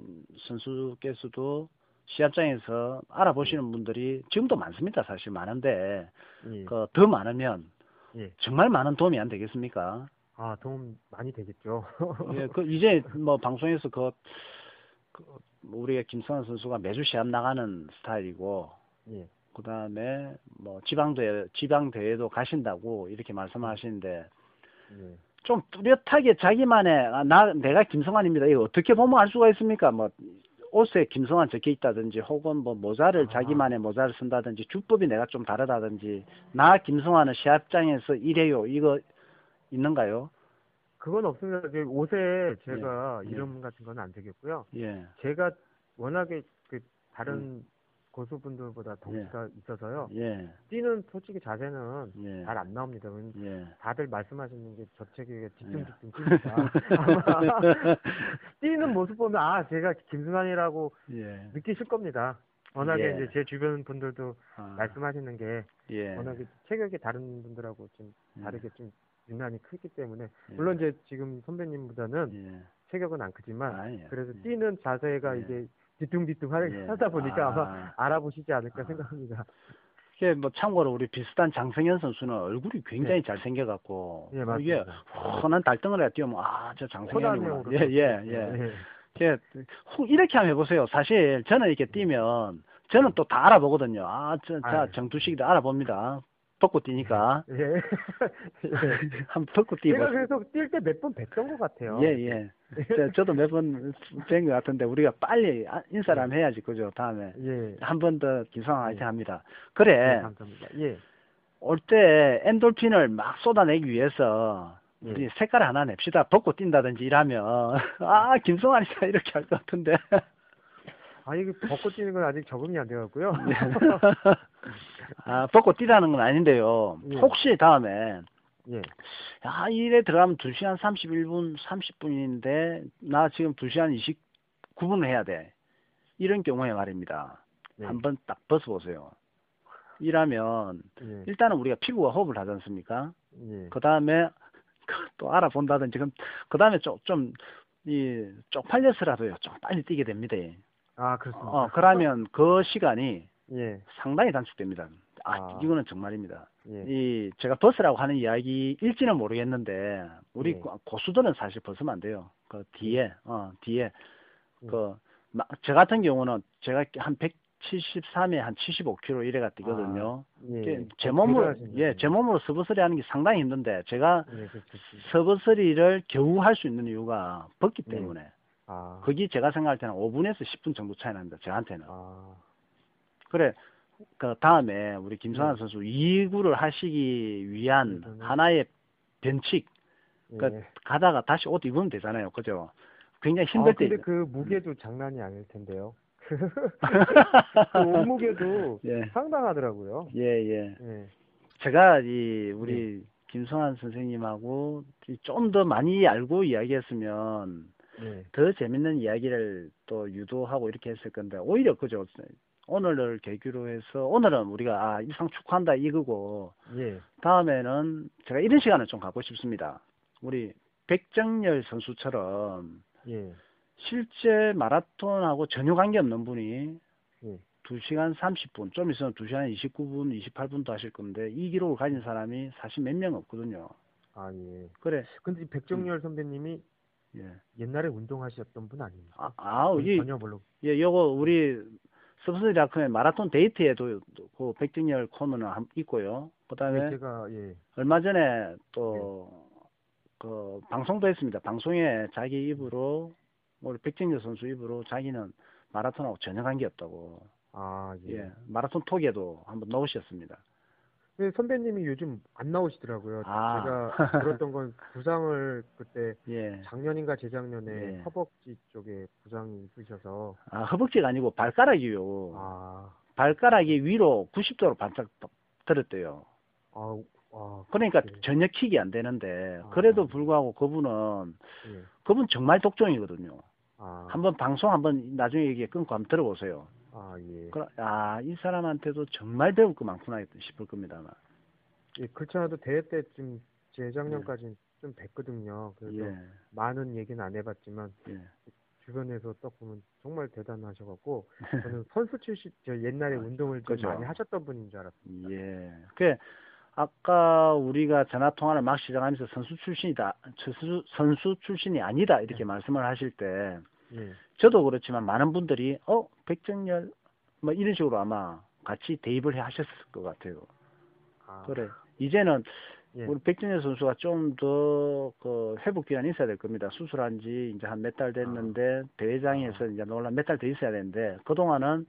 선수께서도 시합장에서 알아보시는 분들이 지금도 많습니다. 사실 많은데 예. 그 더 많으면 예. 정말 많은 도움이 안 되겠습니까? 아, 도움 많이 되겠죠. 예, 그 이제 뭐 방송에서 그, 그 우리가 김성환 선수가 매주 시합 나가는 스타일이고 예. 그 다음에 뭐 지방대회 지방 대회도 가신다고 이렇게 말씀하시는데 예. 좀 뚜렷하게 자기만의 아, 나 내가 김성환입니다. 이거 어떻게 보면 알 수가 있습니까? 뭐 옷에 김성환 적혀 있다든지 혹은 뭐 모자를 아. 자기만의 모자를 쓴다든지 주법이 내가 좀 다르다든지 나 김성환은 시합장에서 이래요. 이거 있는가요? 그건 없습니다. 그 옷에 제가 예. 이름 같은 건 안 되겠고요. 예. 제가 워낙에 그 다른 고수분들보다 덩치가 있어서요. 예. 뛰는 솔직히 자세는 예. 잘 안 나옵니다. 왜냐면 예. 다들 말씀하시는 게 저체격에 뒤뚱뒤뚱 뛰니까 아마 뛰는 모습 보면 아 제가 김승환이라고 예. 느끼실 겁니다. 워낙에 예. 이제 제 주변 분들도 아. 말씀하시는 게 예. 워낙에 체격이 다른 분들하고 좀 다르게 좀 유난히 크기 때문에 예. 물론 이제 지금 선배님보다는 예. 체격은 안 크지만 아니에요. 그래도 예. 뛰는 자세가 예. 이제 뒤뚱뒤뚱 하- 예. 하다 보니까 아. 아마 알아보시지 않을까 아. 생각합니다. 이게 뭐 참고로 우리 비슷한 장성현 선수는 얼굴이 굉장히 잘 생겨갖고 예, 어, 이게 맞습니다. 훤한 달덩어리가 뛰면 아 저 장성현이구나. 코난형으로 예예예. 예, 예. 이게 혹 이렇게 한번 해보세요. 사실 저는 이렇게 뛰면 저는 또 다 알아보거든요. 아 저 자 아유. 정두식이도 알아봅니다. 벗고 뛰니까 예. 예. 한번 벗고 제가 뛰고. 그래서 뛸 때 몇 번 뵀던 것 같아요. 예, 예. 저, 저도 몇 번 뵌 것 같은데, 우리가 빨리 아- 인사를 한번 해야지, 그죠? 다음에. 예. 한 번 더 김성환 화이팅 예. 합니다. 네, 그래, 감사합니다. 예. 올 때 엔돌핀을 막 쏟아내기 위해서, 우리 예. 색깔 하나 냅시다. 벗고 뛴다든지 이러면, 아, 김성환이다, 이렇게 할 것 같은데. 아, 이게 벚꽃 뛰는 건 아직 적응이 안 돼갖고요. 아, 벗고 뛰라는 건 아닌데요. 예. 혹시 다음에, 예. 야, 이래 들어가면 두 시간 삼십일 분, 삼십 분인데, 나 지금 두 시간 이십구 분을 해야 돼. 이런 경우에 말입니다. 네. 한번 딱 벗어보세요. 이러면, 예. 일단은 우리가 피부와 호흡을 하지 않습니까? 예. 그 다음에, 또 알아본다든지, 그 다음에 좀, 좀, 이, 쪽팔려서라도요, 좀 빨리 뛰게 됩니다. 아, 그렇습니다. 어, 그러면 그 시간이 예. 상당히 단축됩니다. 아, 아. 이거는 정말입니다. 예. 이 제가 벗으라고 하는 이야기일지는 모르겠는데 우리 예. 고수들은 사실 벗으면 안 돼요. 그 뒤에 어 뒤에 예. 그 저 같은 경우는 제가 한 백칠십삼에 한 칠십오 킬로그램 이래가 뛰거든요. 예. 이게 제 어, 몸으로 대단하시네요. 예, 제 몸으로 서버서리 하는 게 상당히 힘든데 제가 예, 그렇습니다. 서버서리를 겨우 할 수 있는 이유가 벗기 네. 때문에. 아. 그게 제가 생각할 때는 오 분에서 십 분 정도 차이 납니다. 저한테는. 아. 그래, 그 다음에 우리 김성환 네. 선수 이 구를 하시기 위한 그러면은- 하나의 변칙, 예. 그 가다가 다시 옷 입으면 되잖아요. 그죠? 굉장히 아, 힘들 때. 근데 그 무게도 장난이 아닐 텐데요. 그 옷무게도 예. 상당하더라고요. 예, 예. 예. 제가 이 우리 김성환 선생님하고 좀 더 많이 알고 이야기했으면 네. 더 재밌는 이야기를 또 유도하고 이렇게 했을 건데 오히려 그죠. 오늘을 계기로 해서 오늘은 우리가 아, 일상 축하한다 이거고 예. 다음에는 제가 이런 시간을 좀 갖고 싶습니다. 우리 백정열 선수처럼 예. 실제 마라톤하고 전혀 관계없는 분이 예. 두 시간 삼십 분, 좀 있으면 두 시간 이십구 분, 이십팔 분도 하실 건데 이 기록을 가진 사람이 사실 몇 명 없거든요. 아, 예. 그래. 근데 백정열 선배님이 예. 옛날에 운동하셨던 분 아닙니까? 아, 아, 이, 전혀 모르고. 예, 요거 우리 서브스리라크의 마라톤 데이트에도 그 백정열 코너는 한- 있고요. 그다음에 예, 제가 예. 얼마 전에 또 그 방송도 했습니다. 방송에 자기 입으로 우리 백정열 선수 입으로 자기는 마라톤하고 전혀 관계없다고. 아, 예. 예, 마라톤 톡에도 한번 넣으셨습니다. 예, 선배님이 요즘 안 나오시더라고요. 아. 제가 들었던 건 부상을 그때 예. 작년인가 재작년에 예. 허벅지 쪽에 부상이 있으셔서 아, 허벅지가 아니고 발가락이요. 아, 발가락이 위로 구십 도로 반짝 들었대요. 아, 아, 그러니까 그렇게. 전혀 킥이 안 되는데 아. 그래도 불구하고 그분은 예. 그분 정말 독종이거든요. 아, 한번 방송 한번 나중에 얘기 끊고 한번 들어보세요. 아, 예. 그럼 아, 이 사람한테도 정말 배울 거 많구나 싶을 겁니다. 아마. 예, 그렇지 않아도 대회 때좀 재작년까지는 좀 뵀거든요. 그래서 예. 많은 얘기는 안 해봤지만 예. 주변에서 딱 보면 정말 대단하셔갖고 저는 선수 출신, 저 옛날에 운동을 좀 그죠. 많이 하셨던 분인 줄 알았습니다. 예. 그 아까 우리가 전화 통화를 막 시작하면서 선수 출신이다, 선수, 선수 출신이 아니다 이렇게 말씀을 하실 때 예. 저도 그렇지만 많은 분들이 어 백정열 뭐 이런 식으로 아마 같이 대입을 해 하셨을 것 같아요. 아, 그래 이제는 예. 우리 백정열 선수가 좀 더 그 회복 기간이 있어야 될 겁니다. 수술한 지 이제 한 몇 달 됐는데 대회장에서 아. 이제 놀라 몇 달 더 있어야 되는데 그 동안은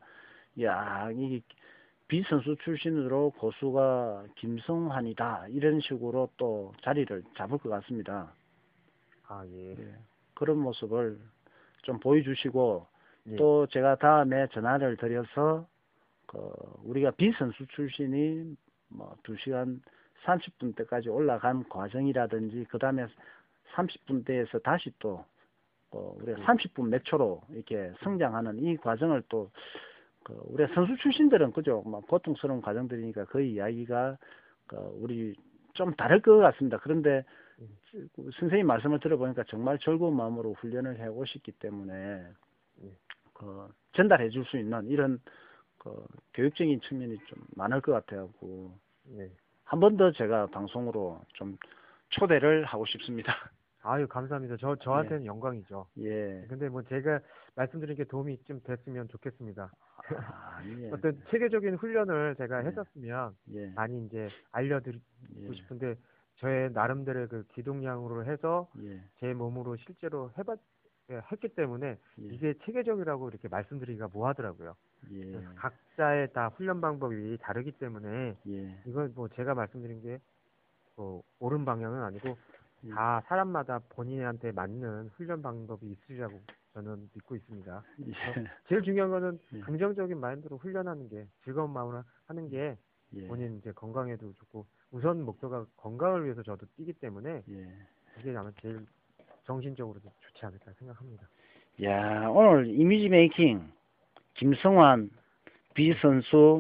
야 이 비선수 출신으로 고수가 김성환이다 이런 식으로 또 자리를 잡을 것 같습니다. 아, 예. 예, 그런 모습을 좀 보여주시고 예. 또 제가 다음에 전화를 드려서 그 우리가 비선수 출신이 뭐 두 시간 삼십 분대까지 올라간 과정이라든지 그 다음에 삼십 분대에서 다시 또 어, 우리가 예. 삼십 분 몇 초로 이렇게 성장하는 이 과정을 또 그 우리 선수 출신들은 그죠, 뭐 고통스러운 과정들이니까 그 이야기가 그 우리 좀 다를 것 같습니다. 그런데 선생님 말씀을 들어보니까 정말 즐거운 마음으로 훈련을 해 오셨기 때문에 그 전달해 줄 수 있는 이런 그 교육적인 측면이 좀 많을 것 같아요. 네. 한 번 더 제가 방송으로 좀 초대를 하고 싶습니다. 아유, 감사합니다. 저, 저한테는 영광이죠. 예. 근데 뭐 제가 말씀드린 게 도움이 좀 됐으면 좋겠습니다. 아, 예. 어떤 체계적인 훈련을 제가 예. 했었으면 예. 많이 이제 알려드리고 예. 싶은데 저의 나름대로의 그 기동량으로 해서 예. 제 몸으로 실제로 해봤, 예, 했기 때문에 예. 이게 체계적이라고 이렇게 말씀드리기가 뭐하더라고요. 예. 각자의 다 훈련 방법이 다르기 때문에 예. 이건 뭐 제가 말씀드린 게 뭐 옳은 방향은 아니고 예. 다 사람마다 본인한테 맞는 훈련 방법이 있으리라고 저는 믿고 있습니다. 예. 제일 중요한 거는 예. 긍정적인 마인드로 훈련하는 게 즐거운 마음으로 하는 게 예. 본인 이제 건강에도 좋고 우선 목표가 건강을 위해서 저도 뛰기 때문에 예. 그게 아마 제일 정신적으로도 좋지 않을까 생각합니다. 야, 오늘 이미지 메이킹 김성환 비선수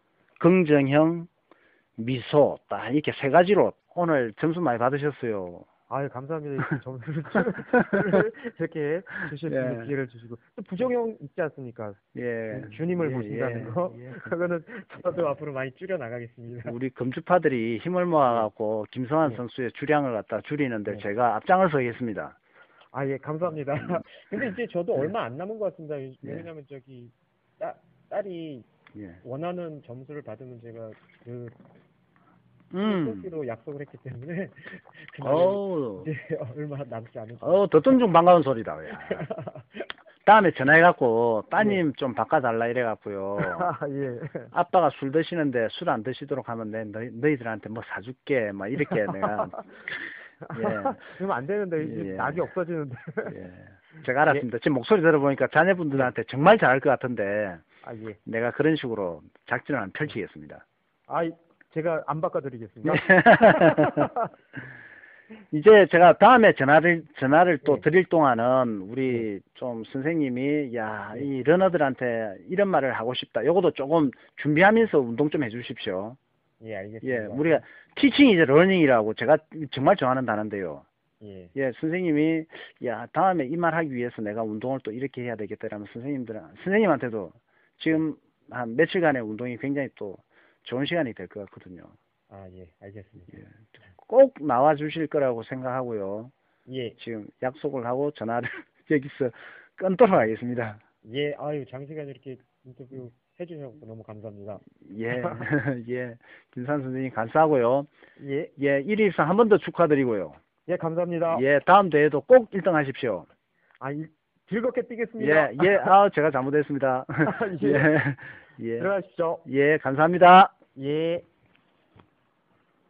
긍정형 미소 딱 이렇게 세 가지로 오늘 점수 많이 받으셨어요. 아유, 감사합니다. 점수를 이렇게 주실 수 있는 예. 기회를 주시고 또 부정형 있지 않습니까? 예. 주님을 예, 보신다는 예, 거 예. 그거는 저도 앞으로 많이 줄여 나가겠습니다. 우리 금주파들이 힘을 모아갖고 김성환 예. 선수의 주량을 갖다 줄이는데 예. 제가 앞장을 서겠습니다. 아, 예, 감사합니다. 근데 이제 저도 얼마 안 남은 것 같습니다. 예. 왜냐면 저기 따, 딸이 예. 원하는 점수를 받으면 제가 그 음. 로 약속을 했기 때문에 어우. 이제 얼마 남지 않은. 어, 듣던 중 반가운 소리다. 야. 다음에 전화해갖고 따님 좀 바꿔달라 이래갖고요. 아, 예. 아빠가 술 드시는데 술 안 드시도록 하면 내 너희, 너희들한테 뭐 사줄게 막 이렇게 내가 예. 그러면 안 되는데 이제 예. 낙이 없어지는데. 예. 제가 알았습니다. 지금 목소리 들어보니까 자녀분들한테 정말 잘할 것 같은데 아, 예. 내가 그런 식으로 작전을 한번 펼치겠습니다. 아, 제가 안 바꿔드리겠습니다. 이제 제가 다음에 전화를 전화를 또 예. 드릴 동안은 우리 좀 선생님이 야, 이 러너들한테 이런 말을 하고 싶다. 요것도 조금 준비하면서 운동 좀 해주십시오. 예, 알겠습니다. 예, 우리가 티칭 이제 러닝이라고 제가 정말 좋아하는 단어인데요. 예, 예, 선생님이 야, 다음에 이 말 하기 위해서 내가 운동을 또 이렇게 해야 되겠다라면 선생님들 선생님한테도 지금 한 며칠간의 운동이 굉장히 또 좋은 시간이 될 것 같거든요. 아, 예, 알겠습니다. 예, 꼭 나와 주실 거라고 생각하고요. 예, 지금 약속을 하고 전화를 여기서 끊도록 하겠습니다. 예, 아유, 장시간 이렇게 인터뷰 해주셔서 너무 감사합니다. 예, 예, 김산 선생님 감사하고요. 예, 예, 일 위 입상 한 번 더 축하드리고요. 예, 감사합니다. 예, 다음 대회도 꼭 일 등 하십시오. 아, 이, 즐겁게 뛰겠습니다. 예, 예, 아, 제가 잘못했습니다. 예. 예, 예, 들어가십시오. 예, 감사합니다. 예.